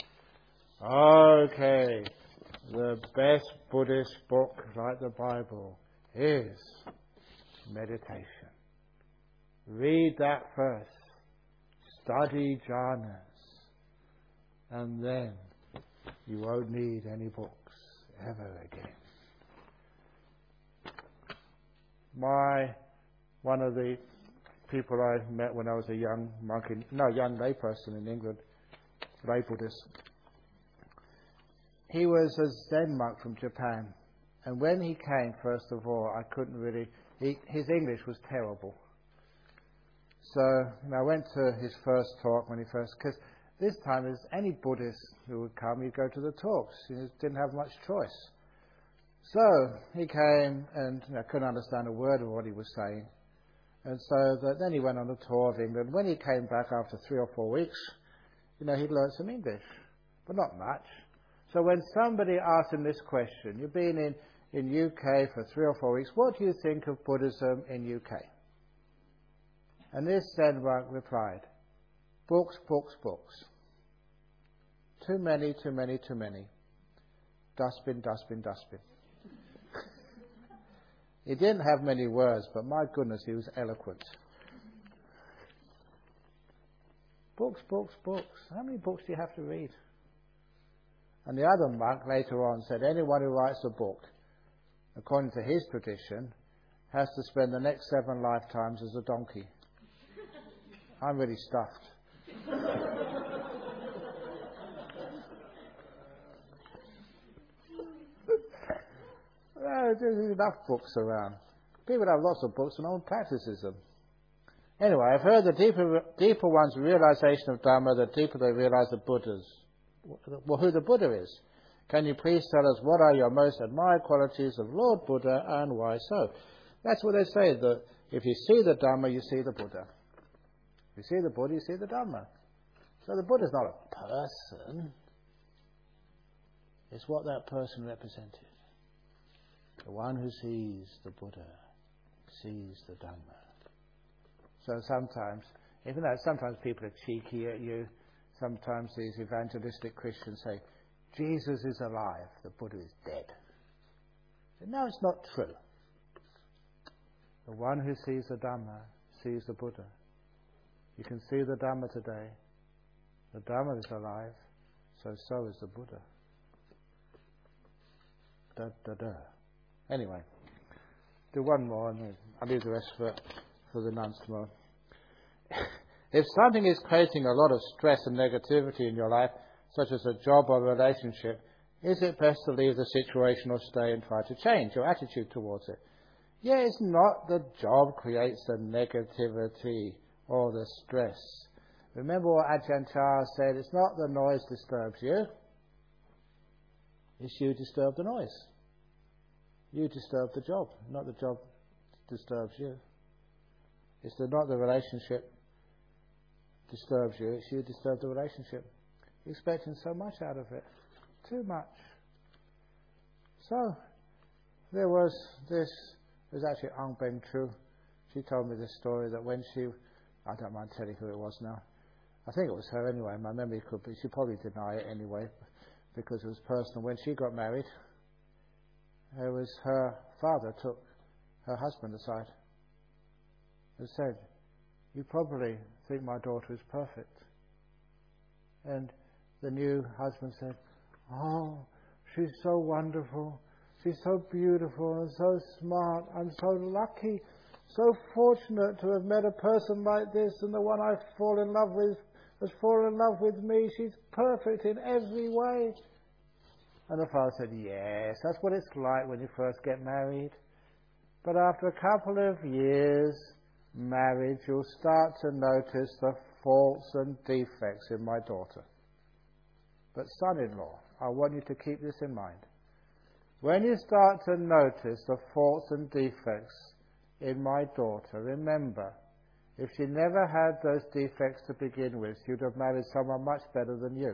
Okay. The best Buddhist book like the Bible is meditation. Read that first. Study jhanas, and then you won't need any books ever again. One of the people I met when I was a young layperson in England, lay Buddhist, he was a Zen monk from Japan, and when he came, first of all, I couldn't really, his English was terrible. So I went to his first talk because this time, as any Buddhist who would come, he'd go to the talks. He didn't have much choice. So he came and I couldn't understand a word of what he was saying. And so then he went on a tour of England. When he came back after 3 or 4 weeks, he'd learned some English, but not much. So when somebody asked him this question, you've been in UK for 3 or 4 weeks, what do you think of Buddhism in UK? And this Zen monk replied, books, books, books. Too many, too many, too many. Dustbin, dustbin, dustbin. He didn't have many words, but my goodness, he was eloquent. Books, books, books. How many books do you have to read? And the other monk later on said, anyone who writes a book, according to his tradition, has to spend the next 7 lifetimes as a donkey. I'm really stuffed. There's enough books around. People have lots of books and no one practices them. Anyway, I've heard the deeper one's realization of Dhamma, the deeper they realize the Buddha's. Well, who the Buddha is. Can you please tell us what are your most admired qualities of Lord Buddha and why so? That's what they say, that if you see the Dhamma, you see the Buddha. If you see the Buddha, you see the Dhamma. So the Buddha's not a person. It's what that person represented. The one who sees the Buddha sees the Dhamma. So sometimes, even though sometimes people are cheeky at you, sometimes these evangelistic Christians say, Jesus is alive, the Buddha is dead. So, no, it's not true. The one who sees the Dhamma sees the Buddha. You can see the Dhamma today. The Dhamma is alive, so is the Buddha. Da, da, da. Anyway, do one more and I'll leave the rest for the nuns tomorrow. If something is creating a lot of stress and negativity in your life, such as a job or a relationship, is it best to leave the situation or stay and try to change your attitude towards it? Yeah, it's not the job creates the negativity or the stress. Remember what Ajahn Chah said, it's not the noise disturbs you, it's you disturb the noise. You disturb the job, not the job disturbs you. It's not the relationship disturbs you, it's you disturb the relationship. You're expecting so much out of it. Too much. So, there was actually Aung Beng Chu. She told me this story that when I don't mind telling who it was now. I think it was her anyway, my memory could be. She probably deny it anyway, because it was personal. When she got married, it was her father took her husband aside and said, you probably think my daughter is perfect. And the new husband said, oh, she's so wonderful, she's so beautiful and so smart, I'm so lucky, so fortunate to have met a person like this, and the one I fall in love with has fallen in love with me, she's perfect in every way. And the father said, yes, that's what it's like when you first get married. But after a couple of years marriage, you'll start to notice the faults and defects in my daughter. But son-in-law, I want you to keep this in mind. When you start to notice the faults and defects in my daughter, remember, if she never had those defects to begin with, you'd have married someone much better than you.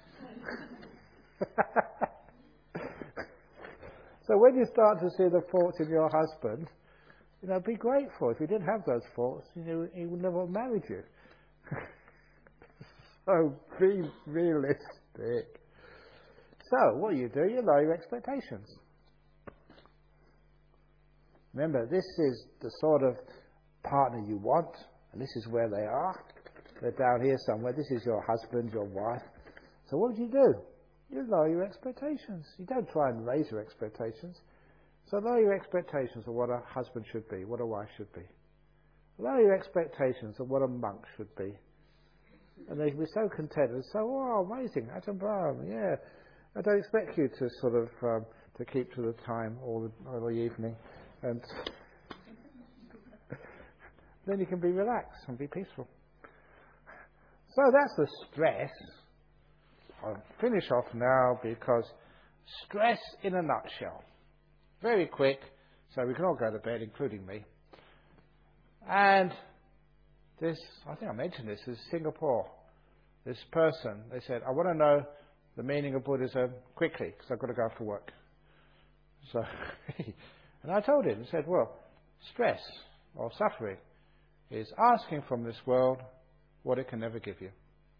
So when you start to see the faults in your husband, be grateful. If he didn't have those faults, he would never have married you. So be realistic. So what you lower your expectations. Remember, this is the sort of partner you want, and this is where they are. They're down here somewhere. This is your husband, your wife. So what do? You lower your expectations. You don't try and raise your expectations. So lower your expectations of what a husband should be, what a wife should be. Lower your expectations of what a monk should be. And they can be so content and so, oh, amazing, Ajahn Brahm, yeah. I don't expect you to sort of to keep to the time all the evening. And then you can be relaxed and be peaceful. So that's the stress. I'll finish off now because stress in a nutshell. Very quick, so we can all go to bed, including me. And this, I think I mentioned this, is Singapore. This person, they said, I want to know the meaning of Buddhism quickly, because I've got to go off to work. So, and I told him, I said, well, stress or suffering is asking from this world what it can never give you.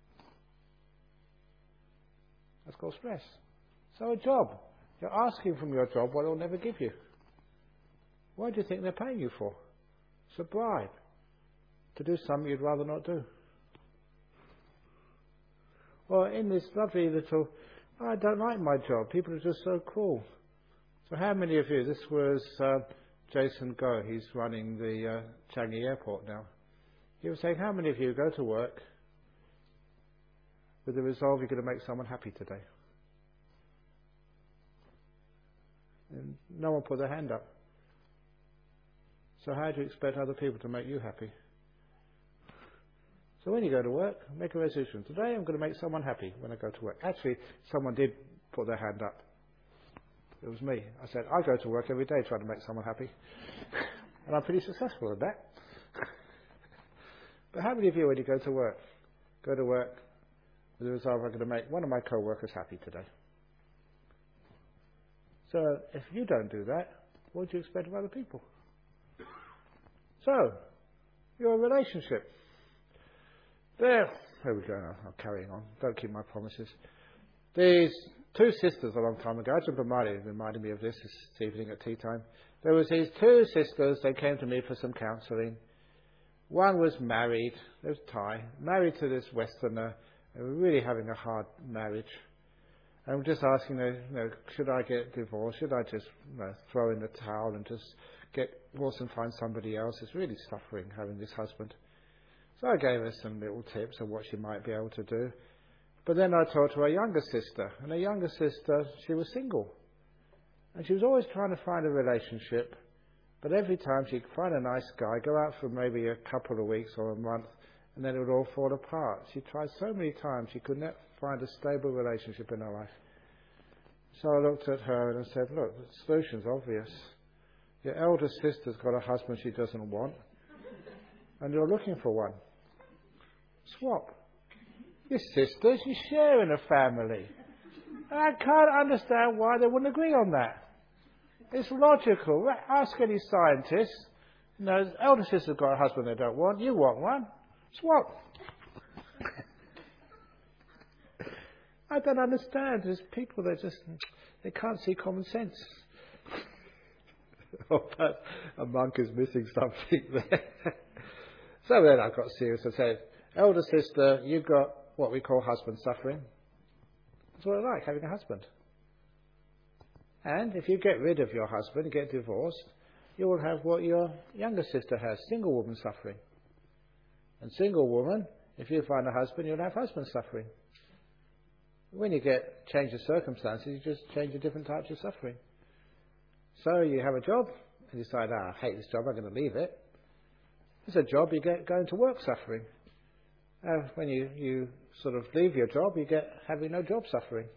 That's called stress. So a job. You're asking from your job what it will never give you. What do you think they're paying you for? It's a bribe to do something you'd rather not do. Or in this lovely little, I don't like my job, people are just so cruel. So how many of you, this was Jason Goh, he's running the Changi Airport now. He was saying, how many of you go to work with the resolve you're going to make someone happy today? And no one put their hand up. So how do you expect other people to make you happy? So when you go to work, make a resolution. Today I'm going to make someone happy when I go to work. Actually, someone did put their hand up. It was me. I said, I go to work every day trying to make someone happy. And I'm pretty successful at that. But how many of you, when you go to work with the resolve, I'm going to make one of my co-workers happy today? So if you don't do that, what do you expect of other people? So, your relationship. Here we go. I'm carrying on. Don't keep my promises. These two sisters a long time ago, Ajahn Brahmali reminded me of this evening at tea time. There was these two sisters, they came to me for some counselling. One was married, there was Thai, married to this Westerner. They were really having a hard marriage. And I'm just asking her, should I get divorced? Should I just throw in the towel and just get divorced and find somebody else? It's really suffering having this husband. So I gave her some little tips on what she might be able to do. But then I talked to her younger sister. And her younger sister, she was single. And she was always trying to find a relationship. But every time she'd find a nice guy, go out for maybe a couple of weeks or a month, and then it would all fall apart. She tried so many times, she could not find a stable relationship in her life. So I looked at her and I said, look, the solution's obvious. Your elder sister's got a husband she doesn't want, and you're looking for one. Swap. Your sisters, you share in a family. And I can't understand why they wouldn't agree on that. It's logical. Ask any scientist. Elder sister's got a husband they don't want. You want one. Swap. I don't understand. There's people that they can't see common sense. But a monk is missing something there. So then I got serious. I said, elder sister, you've got what we call husband suffering. That's what it's like, having a husband. And if you get rid of your husband, get divorced, you will have what your younger sister has, single woman suffering. And single woman, if you find a husband, you'll have husband suffering. When you get change of circumstances, you just change the different types of suffering. So you have a job, and you decide, I hate this job, I'm going to leave it. It's a job, you get going to work suffering. When you sort of leave your job, you get having no job suffering.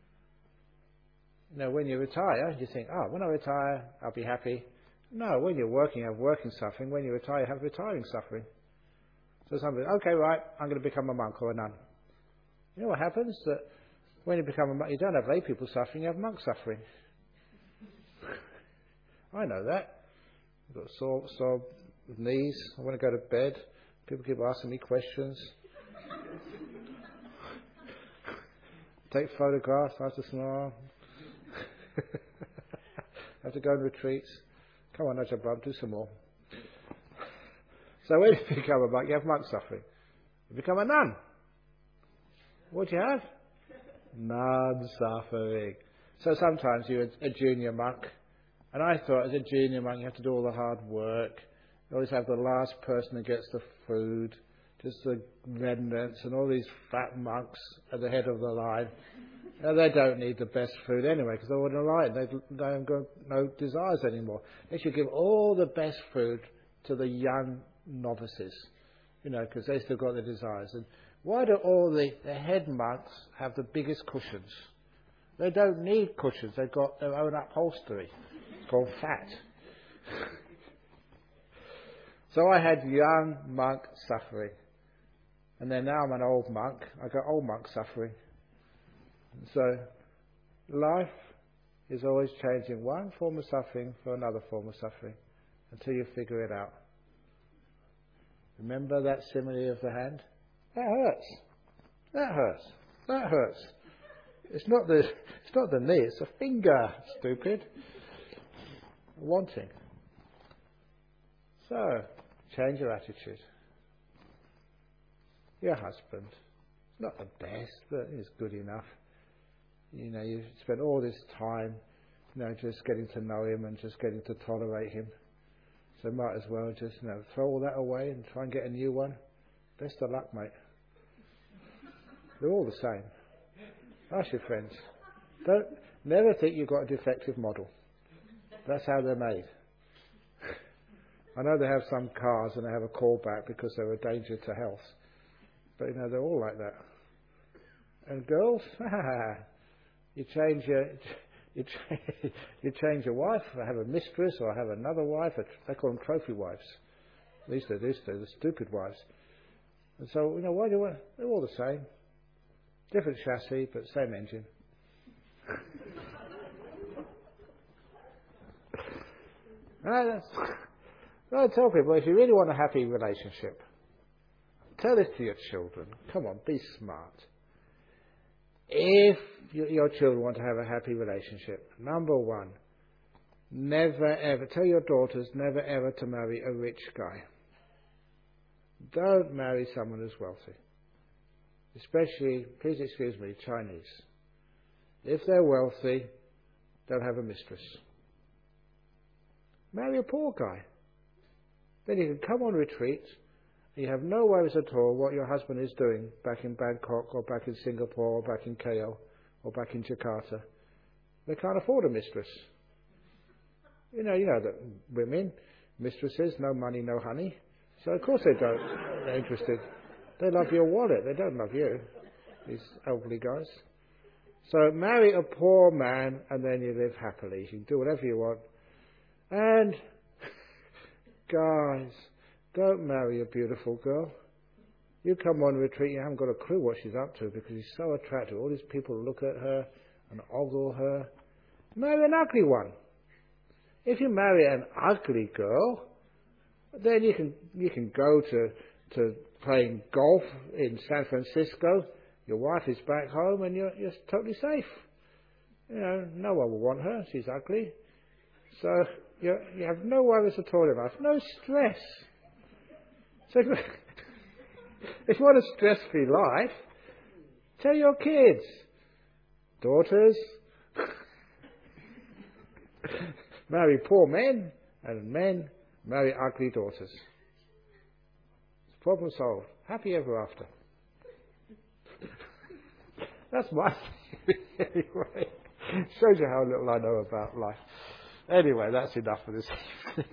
When you retire, you think, when I retire, I'll be happy. No, when you're working, you have working suffering. When you retire, you have retiring suffering. So somebody, okay, right, I'm going to become a monk or a nun. You know what happens? That when you become a monk, you don't have lay people suffering, you have monk suffering. I know that. I've got sore knees. I want to go to bed. People keep asking me questions. Take photographs. I have to smile. I have to go on retreats. Come on, Ajahn Brahm, do some more. So when you become a monk, you have monk suffering. You become a nun. What do you have? Nun suffering. So sometimes you're a junior monk. And I thought as a junior monk you have to do all the hard work. You always have the last person who gets the food, just the remnants, and all these fat monks at the head of the line. Now, they don't need the best food anyway because they're all in a line. They haven't got no desires anymore. They should give all the best food to the young novices, because they still got the desires. And why do all the head monks have the biggest cushions? They don't need cushions. They've got their own upholstery. It's called fat. So I had young monk suffering. And then now I'm an old monk. I got old monk suffering. So life is always changing one form of suffering for another form of suffering until you figure it out. Remember that simile of the hand? That hurts. That hurts. That hurts. It's not the knee, it's the finger, stupid. Wanting. So, change your attitude. Your husband, not the best, but he's good enough. You spent all this time, just getting to know him and just getting to tolerate him. So might as well just, throw all that away and try and get a new one. Best of luck, mate. They're all the same. Ask your friends. Never think you've got a defective model. That's how they're made. I know they have some cars and they have a callback because they're a danger to health. But they're all like that. And girls, you change your wife, I have a mistress or I have another wife. They call them trophy wives. At least they're the stupid wives. And so, why do you want? They're all the same. Different chassis, but same engine. I tell people, if you really want a happy relationship, tell this to your children. Come on, be smart. If your children want to have a happy relationship, number one, never ever, tell your daughters never ever to marry a rich guy. Don't marry someone who's wealthy. Especially, please excuse me, Chinese. If they're wealthy, don't have a mistress. Marry a poor guy. Then you can come on retreat. You have no worries at all what your husband is doing back in Bangkok or back in Singapore or back in KL or back in Jakarta. They can't afford a mistress. You know that women, mistresses, no money, no honey. So of course they're interested. They love your wallet. They don't love you, these elderly guys. So marry a poor man and then you live happily. You can do whatever you want. And guys, don't marry a beautiful girl. You come on retreat, you haven't got a clue what she's up to because she's so attractive. All these people look at her and ogle her. Marry an ugly one. If you marry an ugly girl, then you can go to playing golf in San Francisco. Your wife is back home and you're totally safe. No one will want her. She's ugly. So you have no worries at all in life. No stress. So if you want a stress-free life, tell your kids, daughters, marry poor men, and men marry ugly daughters. Problem solved. Happy ever after. That's my theory anyway. Shows you how little I know about life. Anyway, that's enough for this evening.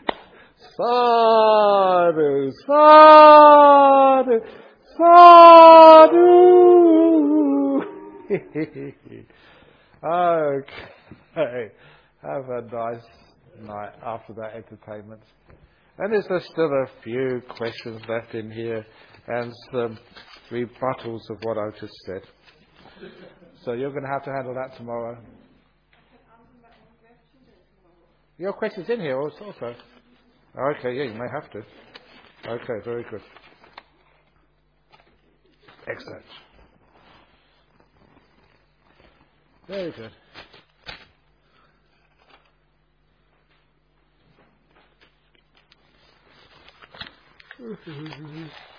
Sadhu, sadhu, sadhu. Okay. Have a nice night after that entertainment. And there's still a few questions left in here and some rebuttals of what I've just said. So you're going to have to handle that tomorrow. Your question's in here also. Okay, yeah, you may have to. Okay, very good. Excellent. Very good.